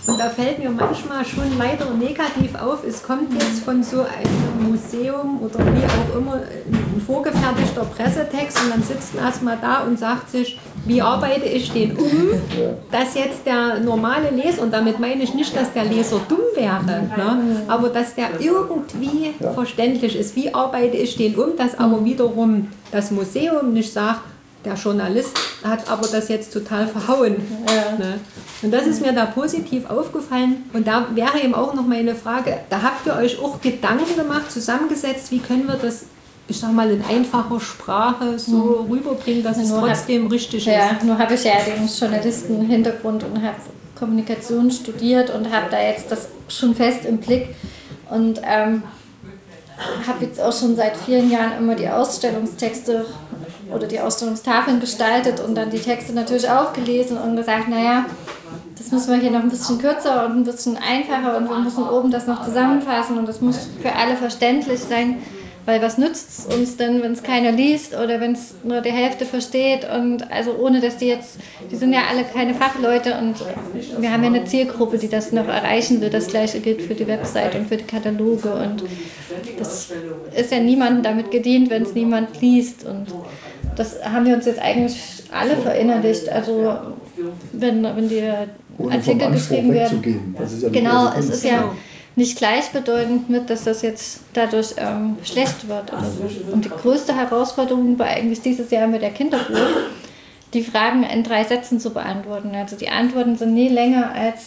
Und da fällt mir manchmal schon leider negativ auf, es kommt jetzt von so einem Museum oder wie auch immer ein vorgefertigter Pressetext und dann sitzt man erstmal da und sagt sich, wie arbeite ich den dass jetzt der normale Leser, und damit meine ich nicht, dass der Leser dumm wäre, ne, aber dass der irgendwie verständlich ist, wie arbeite ich den dass aber wiederum das Museum nicht sagt, der Journalist hat aber das jetzt total verhauen. Ne? Und das ist mir da positiv aufgefallen. Und da wäre eben auch noch meine Frage, da habt ihr euch auch Gedanken gemacht, zusammengesetzt, wie können wir das, ich sag mal, in einfacher Sprache so rüberbringen, dass es trotzdem richtig ist. Ja, nur habe ich ja den Journalisten-Hintergrund und habe Kommunikation studiert und habe da jetzt das schon fest im Blick. Und habe jetzt auch schon seit vielen Jahren immer die Ausstellungstexte oder die Ausstellungstafeln gestaltet und dann die Texte natürlich auch gelesen und gesagt, naja, das müssen wir hier noch ein bisschen kürzer und ein bisschen einfacher und wir müssen oben das noch zusammenfassen und das muss für alle verständlich sein, weil was nützt es uns denn, wenn es keiner liest oder wenn es nur die Hälfte versteht und also ohne, dass die sind ja alle keine Fachleute und wir haben ja eine Zielgruppe, die das noch erreichen will. Das Gleiche gilt für die Website und für die Kataloge und das ist ja niemandem damit gedient, wenn es niemand liest und das haben wir uns jetzt eigentlich alle verinnerlicht. Also wenn die Artikel geschrieben werden. Ja genau, es ist ja nicht gleichbedeutend mit, dass das jetzt dadurch schlecht wird. Oder so. Und die größte Herausforderung war eigentlich dieses Jahr mit der Kinderbuch, die Fragen in 3 Sätzen zu beantworten. Also die Antworten sind nie länger als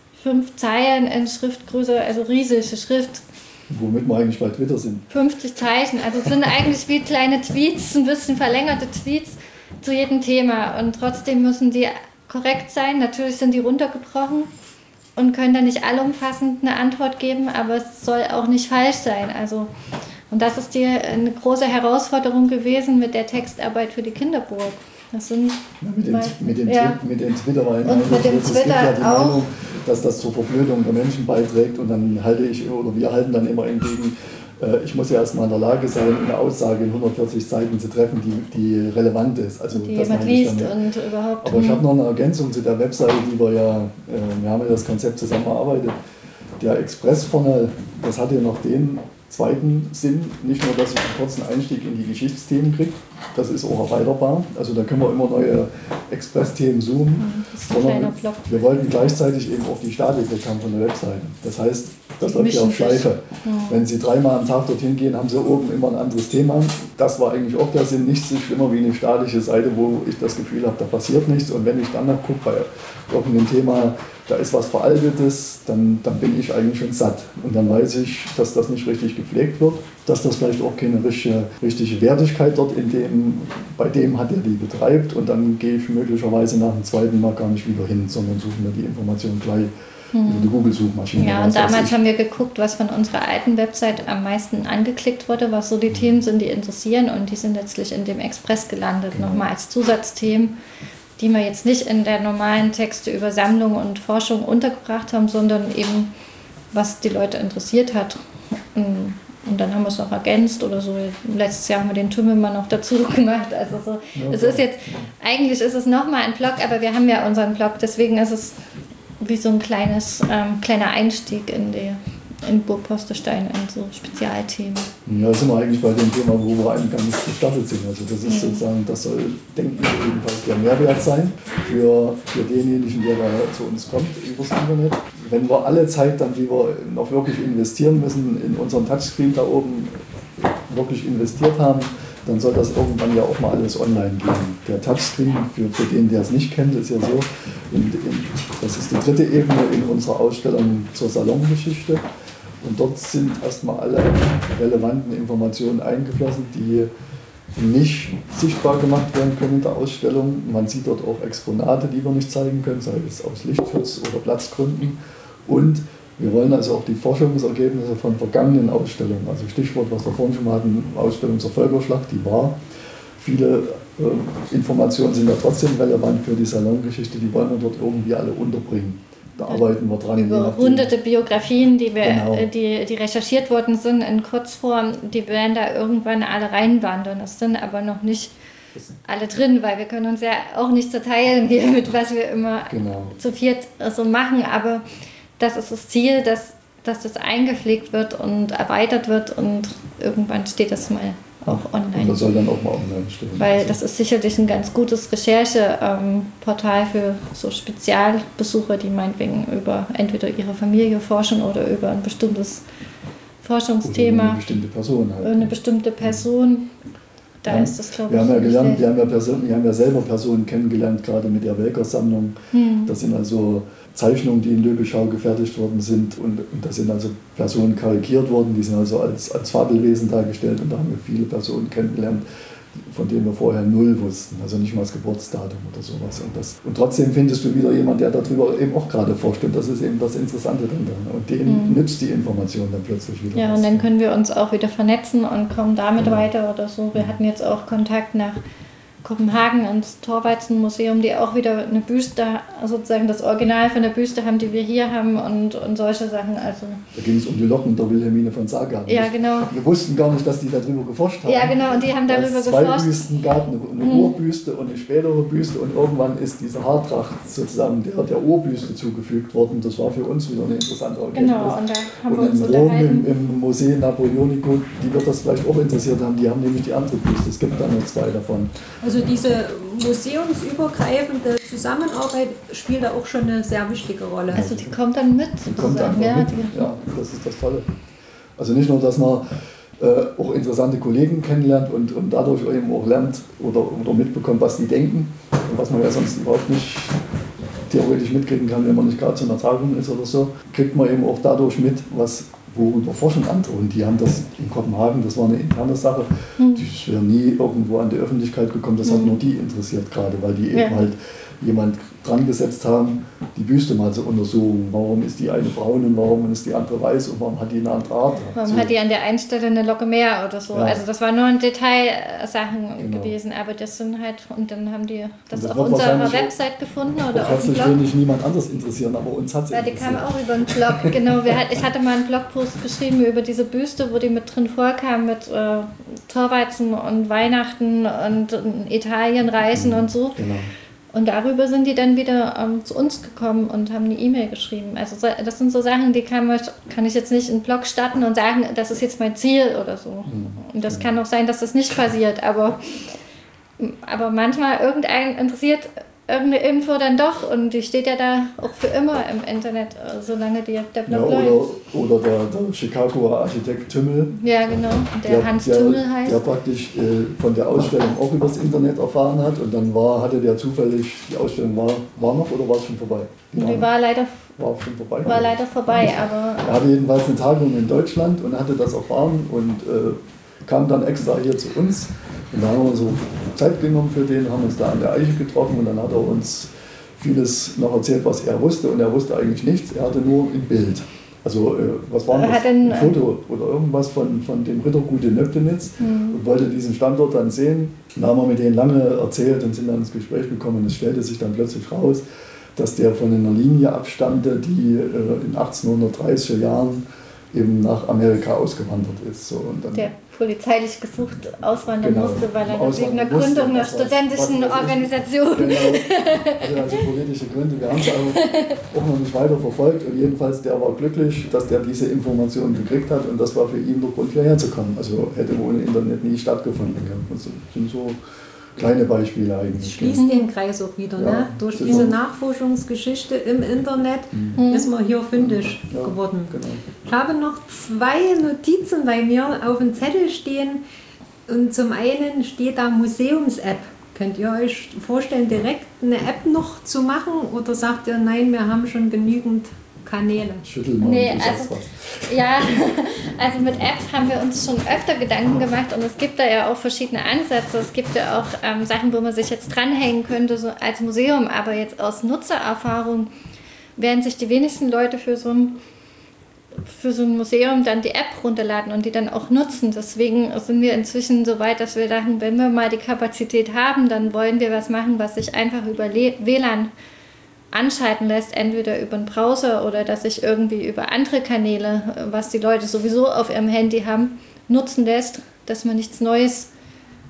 5 Zeilen in Schriftgröße, also riesige Schrift. Womit wir eigentlich bei Twitter sind. 50 Zeichen, also es sind eigentlich wie kleine Tweets, ein bisschen verlängerte Tweets zu jedem Thema. Und trotzdem müssen die korrekt sein. Natürlich sind die runtergebrochen und können dann nicht allumfassend eine Antwort geben, aber es soll auch nicht falsch sein. Also, und das ist eine große Herausforderung gewesen mit der Textarbeit für die Kinderburg. Das sind mit den Twitter-Meinungen. Und mit dem es gibt ja die auch. Meinung, dass das zur Verblödung der Menschen beiträgt und dann wir halten dann immer entgegen, ich muss ja erstmal in der Lage sein, eine Aussage in 140 Seiten zu treffen, die relevant ist. Also, die das jemand liest und überhaupt. Aber ich habe noch eine Ergänzung zu der Webseite, die wir haben ja das Konzept zusammengearbeitet. Der Express-Funnel, das hat ja noch den zweiten Sinn, nicht nur, dass ich einen kurzen Einstieg in die Geschichtsthemen kriege, das ist auch erweiterbar, also da können wir immer neue Express-Themen zoomen, sondern wir wollten gleichzeitig eben auch die Statik weg haben von der Webseite. Das heißt, das läuft ja auf Schleife. Wenn Sie 3-mal am Tag dorthin gehen, haben Sie oben immer ein anderes Thema. Das war eigentlich auch der Sinn, nichts so schlimmer wie eine statische Seite, wo ich das Gefühl habe, da passiert nichts. Und wenn ich dann noch gucke bei irgendeinem Thema, da ist was Veraltetes, dann bin ich eigentlich schon satt. Und dann weiß ich, dass das nicht richtig gepflegt wird, dass das vielleicht auch keine richtige Wertigkeit dort bei dem hat, der die betreibt. Und dann gehe ich möglicherweise nach dem zweiten Mal gar nicht wieder hin, sondern suche mir die Information gleich über die Google-Suchmaschine. Ja, und damals haben wir geguckt, was von unserer alten Website am meisten angeklickt wurde, was so die Themen sind, die interessieren. Und die sind letztlich in dem Express gelandet, nochmal als Zusatzthemen, die wir jetzt nicht in der normalen Texte über Sammlung und Forschung untergebracht haben, sondern eben, was die Leute interessiert hat. Und dann haben wir es noch ergänzt oder so. Letztes Jahr haben wir den Tümmelmann noch dazu gemacht. Also so, es ist jetzt, eigentlich ist es nochmal ein Blog, aber wir haben ja unseren Blog, deswegen ist es wie so ein kleiner Einstieg in Burg Posterstein, in so Spezialthemen. Ja, das sind wir eigentlich bei dem Thema, wo wir eigentlich gar nicht gestartet sind. Also das ist sozusagen, das soll, denke ich, jedenfalls der Mehrwert sein für denjenigen, der da zu uns kommt übers Internet. Wenn wir alle Zeit dann, die wir noch wirklich investieren müssen, in unseren Touchscreen da oben wirklich investiert haben, dann soll das irgendwann ja auch mal alles online gehen. Der Touchscreen, für den, der es nicht kennt, ist ja so, das ist die 3. Ebene in unserer Ausstellung zur Salongeschichte. Und dort sind erstmal alle relevanten Informationen eingeflossen, die nicht sichtbar gemacht werden können in der Ausstellung. Man sieht dort auch Exponate, die wir nicht zeigen können, sei es aus Lichtschutz oder Platzgründen. Und wir wollen also auch die Forschungsergebnisse von vergangenen Ausstellungen, also Stichwort, was wir vorhin schon mal hatten, Ausstellung zur Völkerschlacht, die war. Viele Informationen sind ja trotzdem relevant für die Salongeschichte, die wollen wir dort irgendwie alle unterbringen. Da arbeiten wir dran. Über hunderte Biografien, die recherchiert worden sind in Kurzform, die werden da irgendwann alle reinwandern. Das sind aber noch nicht alle drin, weil wir können uns ja auch nicht zerteilen hier mit, was wir immer zu viert so machen, aber das ist das Ziel, dass das eingepflegt wird und erweitert wird und irgendwann steht das mal auch online. Und das soll dann auch mal online stehen. Weil das ist sicherlich ein ganz gutes Rechercheportal für so Spezialbesucher, die meinetwegen über entweder ihre Familie forschen oder über ein bestimmtes Forschungsthema. Oder eine bestimmte Person halt. Eine bestimmte Person. Da ist das, glaube ich, wir haben ja gelernt, wir haben ja selber Personen kennengelernt, gerade mit der Welker-Sammlung. Das sind also Zeichnungen, die in Löbischau gefertigt worden sind und da sind also Personen karikiert worden, die sind also als Fabelwesen dargestellt und da haben wir viele Personen kennengelernt, von denen wir vorher null wussten, also nicht mal das Geburtsdatum oder sowas. Und trotzdem findest du wieder jemanden, der darüber eben auch gerade forscht und das ist eben das Interessante daran. Und dem nützt die Information dann plötzlich wieder. Ja, was. und dann können wir uns auch wieder vernetzen und kommen damit weiter oder so. Wir hatten jetzt auch Kontakt nach Kopenhagen ans Thorvaldsen-Museum, die auch wieder eine Büste, sozusagen das Original von der Büste haben, die wir hier haben und solche Sachen. Also da ging es um die Locken der Wilhelmine von Sagan. Ja, genau. Wir wussten gar nicht, dass die darüber geforscht haben. Ja, genau, und die haben darüber geforscht. Es 2 Büsten gab, eine Urbüste und eine spätere Büste und irgendwann ist diese Haartracht sozusagen der Urbüste zugefügt worden. Das war für uns wieder eine interessante Erkenntnis. Genau, und da haben wir uns in Rom unterhalten. im Museo Napoleonico, die wird das vielleicht auch interessiert haben, die haben nämlich die andere Büste. Es gibt da nur 2 davon. Also diese museumsübergreifende Zusammenarbeit spielt da auch schon eine sehr wichtige Rolle. Also die kommt dann mit. Die kommt einfach mit. Ja, das ist das Tolle. Also nicht nur, dass man auch interessante Kollegen kennenlernt und dadurch eben auch lernt oder mitbekommt, was die denken, was man ja sonst überhaupt nicht theoretisch mitkriegen kann, wenn man nicht gerade zu einer Tagung ist oder so, kriegt man eben auch dadurch mit, worüber forschen andere. Und die haben das in Kopenhagen, das war eine interne Sache, das wäre nie irgendwo an die Öffentlichkeit gekommen, das hat nur die interessiert gerade, weil die eben halt jemand dran gesetzt haben, die Büste mal zu untersuchen. Warum ist die eine braun und warum ist die andere weiß und warum hat die eine andere Art? Warum hat die an der einen Stelle eine Locke mehr oder so? Ja. Also das war nur ein Detailsachen gewesen, aber das sind halt, und dann haben die das auf unserer Website gefunden oder auf dem Blog. Das wird niemand anderes interessieren, aber uns hat es interessiert. Ja, die kam auch über einen Blog, genau. Ich hatte mal einen Blogpost geschrieben über diese Büste, wo die mit drin vorkam mit Thorvaldsen und Weihnachten und Italienreisen und so. Genau. Und darüber sind die dann wieder zu uns gekommen und haben eine E-Mail geschrieben. Also das sind so Sachen, die kann ich jetzt nicht in einen Blog starten und sagen, das ist jetzt mein Ziel oder so. Und das kann auch sein, dass das nicht passiert. Aber manchmal irgendeinen interessiert irgendeine Info dann doch und die steht ja da auch für immer im Internet, solange der Blog läuft. Oder der Chicagoer Architekt Tümmel. Ja, genau, der Hans Tümmel heißt. Der praktisch von der Ausstellung auch übers Internet erfahren hat und dann hatte der zufällig, die Ausstellung war noch oder war es schon vorbei? Die war leider schon vorbei. War leider vorbei, aber... Er hatte jedenfalls eine Tagung in Deutschland und hatte das erfahren und kam dann extra hier zu uns. Und da haben wir so Zeit genommen für den, haben uns da an der Eiche getroffen und dann hat er uns vieles noch erzählt, was er wusste und er wusste eigentlich nichts, er hatte nur ein Bild. Also was war das? Ein Foto oder irgendwas von dem Rittergut in Nöbdenitz und wollte diesen Standort dann sehen. Da haben wir mit denen lange erzählt und sind dann ins Gespräch gekommen und es stellte sich dann plötzlich raus, dass der von einer Linie abstammte, die in 1830er Jahren eben nach Amerika ausgewandert ist. So, und dann der polizeilich gesucht auswandern musste, weil er wegen der Gründung einer studentischen Organisation... Genau, also politische Gründe. Wir haben es auch noch nicht weiter verfolgt und jedenfalls der war glücklich, dass der diese Informationen gekriegt hat und das war für ihn der Grund, hierher zu kommen. Also hätte ohne Internet nie stattgefunden. Also sind so kleine Beispiele eigentlich. Schließt den Kreis auch wieder. Ja, ne? Durch diese Nachforschungsgeschichte im Internet ist man hier fündig geworden. Genau. Ich habe noch 2 Notizen bei mir auf dem Zettel stehen. Und zum einen steht da Museums-App. Könnt ihr euch vorstellen, direkt eine App noch zu machen? Oder sagt ihr, nein, wir haben schon genügend Kanäle? Schüttel mal, also mit App haben wir uns schon öfter Gedanken gemacht und es gibt da ja auch verschiedene Ansätze. Es gibt ja auch Sachen, wo man sich jetzt dranhängen könnte, so als Museum, aber jetzt aus Nutzererfahrung werden sich die wenigsten Leute für so ein Museum dann die App runterladen und die dann auch nutzen. Deswegen sind wir inzwischen so weit, dass wir dachten, wenn wir mal die Kapazität haben, dann wollen wir was machen, was sich einfach über WLAN anschalten lässt, entweder über einen Browser oder dass sich irgendwie über andere Kanäle, was die Leute sowieso auf ihrem Handy haben, nutzen lässt, dass man nichts Neues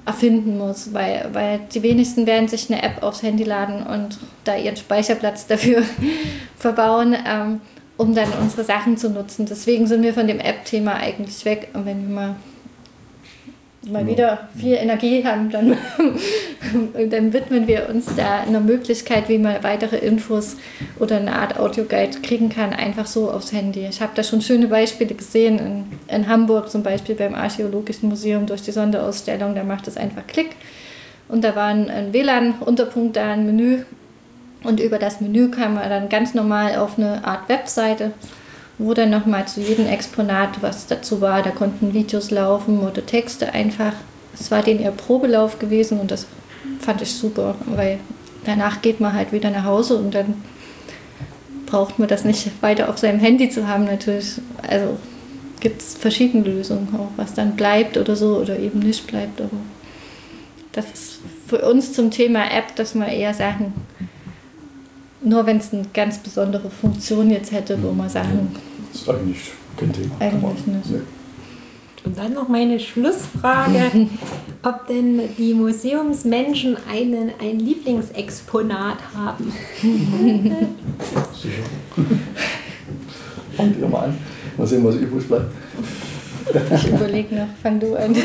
erfinden muss, weil die wenigsten werden sich eine App aufs Handy laden und da ihren Speicherplatz dafür verbauen, um dann unsere Sachen zu nutzen. Deswegen sind wir von dem App-Thema eigentlich weg. Und wenn wir mal wieder viel Energie haben, dann widmen wir uns da einer Möglichkeit, wie man weitere Infos oder eine Art Audioguide kriegen kann, einfach so aufs Handy. Ich habe da schon schöne Beispiele gesehen, in Hamburg zum Beispiel beim Archäologischen Museum durch die Sonderausstellung, da macht es einfach Klick und da war ein WLAN-Unterpunkt, da ein Menü und über das Menü kam man dann ganz normal auf eine Art Webseite, wo dann nochmal zu jedem Exponat, was dazu war, da konnten Videos laufen oder Texte einfach. Es war denen eher Probelauf gewesen und das fand ich super, weil danach geht man halt wieder nach Hause und dann braucht man das nicht weiter auf seinem Handy zu haben natürlich. Also gibt es verschiedene Lösungen auch, was dann bleibt oder so oder eben nicht bleibt. Aber das ist für uns zum Thema App, dass wir eher sagen, nur wenn es eine ganz besondere Funktion jetzt hätte, wo man sagen... Das ist eigentlich kein Thema. Eigentlich nicht. Nee. Und dann noch meine Schlussfrage, ob denn die Museumsmenschen ein Lieblingsexponat haben. Sicher. Fangt ihr mal an. Mal sehen, was übrig bleibt. Ich überlege noch, fang du an.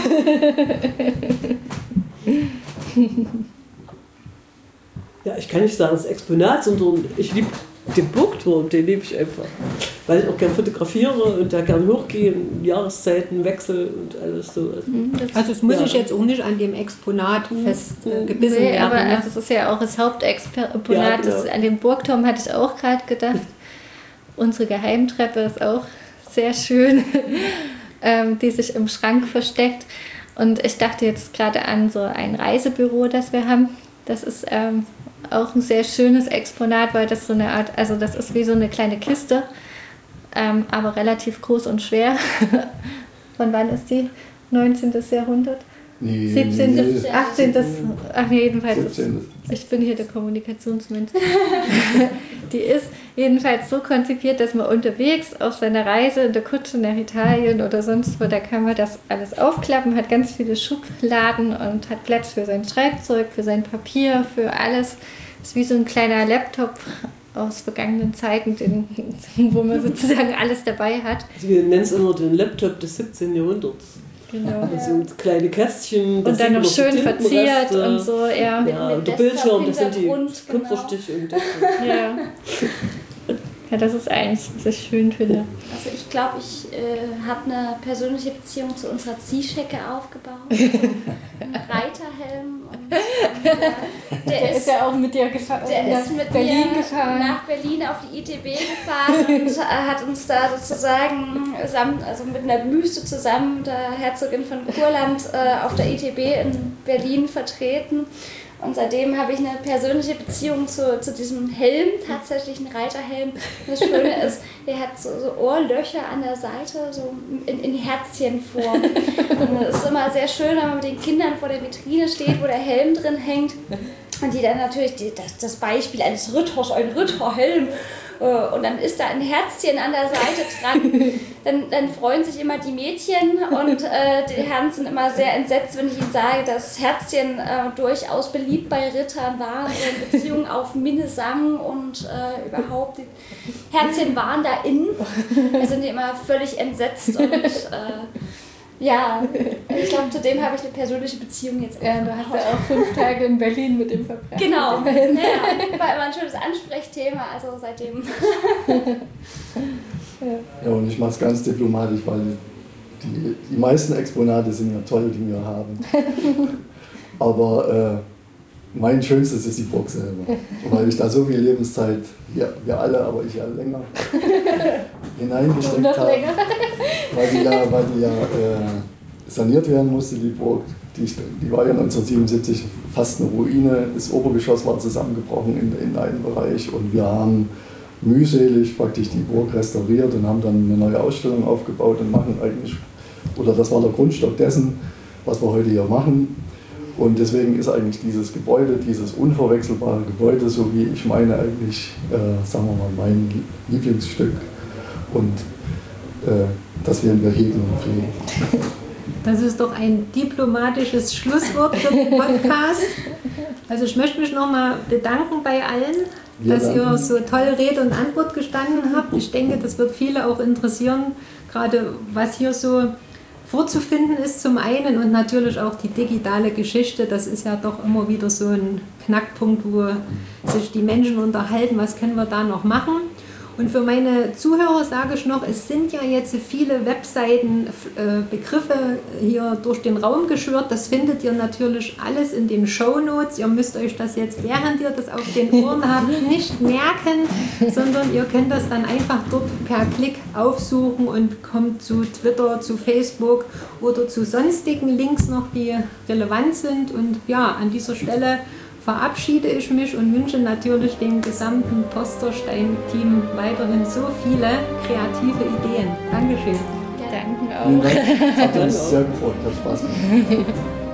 Ja, ich kann nicht sagen, das Exponat, sondern ich liebe den Burgturm, den liebe ich einfach. Weil ich auch gerne fotografiere und da gerne hochgehe, Jahreszeitenwechsel und alles so. Also es muss ich jetzt auch nicht an dem Exponat festgebissen werden. Aber Ne? also es ist ja auch das Hauptexponat. Ja, genau. An den Burgturm hatte ich auch gerade gedacht. Unsere Geheimtreppe ist auch sehr schön, die sich im Schrank versteckt. Und ich dachte jetzt gerade an so ein Reisebüro, das wir haben. Das ist auch ein sehr schönes Exponat, weil das so eine Art, also das ist wie so eine kleine Kiste, aber relativ groß und schwer. Von wann ist die? 19. Jahrhundert? Nee, 17., nee. 18., ach nee, jedenfalls, 17. ich bin hier der Kommunikationsmensch. Die ist jedenfalls so konzipiert, dass man unterwegs auf seiner Reise in der Kutsche nach Italien oder sonst wo, da kann man das alles aufklappen, hat ganz viele Schubladen und hat Platz für sein Schreibzeug, für sein Papier, für alles. Ist wie so ein kleiner Laptop aus vergangenen Zeiten, wo man sozusagen alles dabei hat. Also wir nennen es immer den Laptop des 17. Jahrhunderts. Genau. Das sind kleine Kästchen. Und dann noch schön verziert und so, ja. Ja, und der Bildschirm, das sind die Kupferstiche und das. Ja. Ja, das ist eins, was ich schön finde. Also ich glaube, ich habe eine persönliche Beziehung zu unserer Ziehschecke aufgebaut. Ein Reiterhelm. Und, der ist ja auch mit dir gefahren. Der ist mit Berlin mir gefahren. Nach Berlin auf die ITB gefahren und hat uns da sozusagen also mit einer Büste zusammen der Herzogin von Kurland auf der ITB in Berlin vertreten. Und seitdem habe ich eine persönliche Beziehung zu diesem Helm, tatsächlich ein Reiterhelm. Das Schöne ist, der hat so Ohrlöcher an der Seite, so in Herzchenform. Und es ist immer sehr schön, wenn man mit den Kindern vor der Vitrine steht, wo der Helm drin hängt. Und die dann natürlich das Beispiel eines Ritters, ein Ritterhelm. Und dann ist da ein Herzchen an der Seite dran. Dann freuen sich immer die Mädchen und die Herren sind immer sehr entsetzt, wenn ich ihnen sage, dass Herzchen durchaus beliebt bei Rittern waren, in Beziehung auf Minnesang und überhaupt. Die Herzchen waren da innen. Da sind die immer völlig entsetzt und ja, ich glaube, zu dem habe ich eine persönliche Beziehung jetzt. Ja, du hast ja auch 5 Tage in Berlin mit dem verbracht. Genau, ja, war immer ein schönes Ansprechthema, also seitdem. Ja, und ich mache es ganz diplomatisch, weil die meisten Exponate sind ja toll, die wir haben. Aber mein schönstes ist die Burg selber, weil ich da so viel Lebenszeit, wir alle, aber ich ja länger, hineingesteckt habe, weil die ja saniert werden musste, die Burg. Die war ja 1977 fast eine Ruine, das Obergeschoss war zusammengebrochen in einem Bereich und wir haben mühselig praktisch die Burg restauriert und haben dann eine neue Ausstellung aufgebaut und machen eigentlich, oder das war der Grundstock dessen, was wir heute hier machen. Und deswegen ist eigentlich dieses Gebäude, dieses unverwechselbare Gebäude, so wie ich meine eigentlich, sagen wir mal, mein Lieblingsstück. Und das werden wir hegen und pflegen. Das ist doch ein diplomatisches Schlusswort für den Podcast. Also ich möchte mich nochmal bedanken bei allen, dass ihr so toll Rede und Antwort gestanden habt. Ich denke, das wird viele auch interessieren, gerade was hier so vorzufinden ist zum einen und natürlich auch die digitale Geschichte. Das ist ja doch immer wieder so ein Knackpunkt, wo sich die Menschen unterhalten, was können wir da noch machen. Und für meine Zuhörer sage ich noch, es sind ja jetzt viele Webseiten, Begriffe hier durch den Raum geschwirrt. Das findet ihr natürlich alles in den Shownotes. Ihr müsst euch das jetzt, während ihr das auf den Ohren habt, nicht merken, sondern ihr könnt das dann einfach dort per Klick aufsuchen und kommt zu Twitter, zu Facebook oder zu sonstigen Links noch, die relevant sind. Und ja, an dieser Stelle verabschiede ich mich und wünsche natürlich dem gesamten Posterstein-Team weiterhin so viele kreative Ideen. Dankeschön. Danke auch. Vielen Dank. Hat uns sehr gefreut. Hat Spaß gemacht.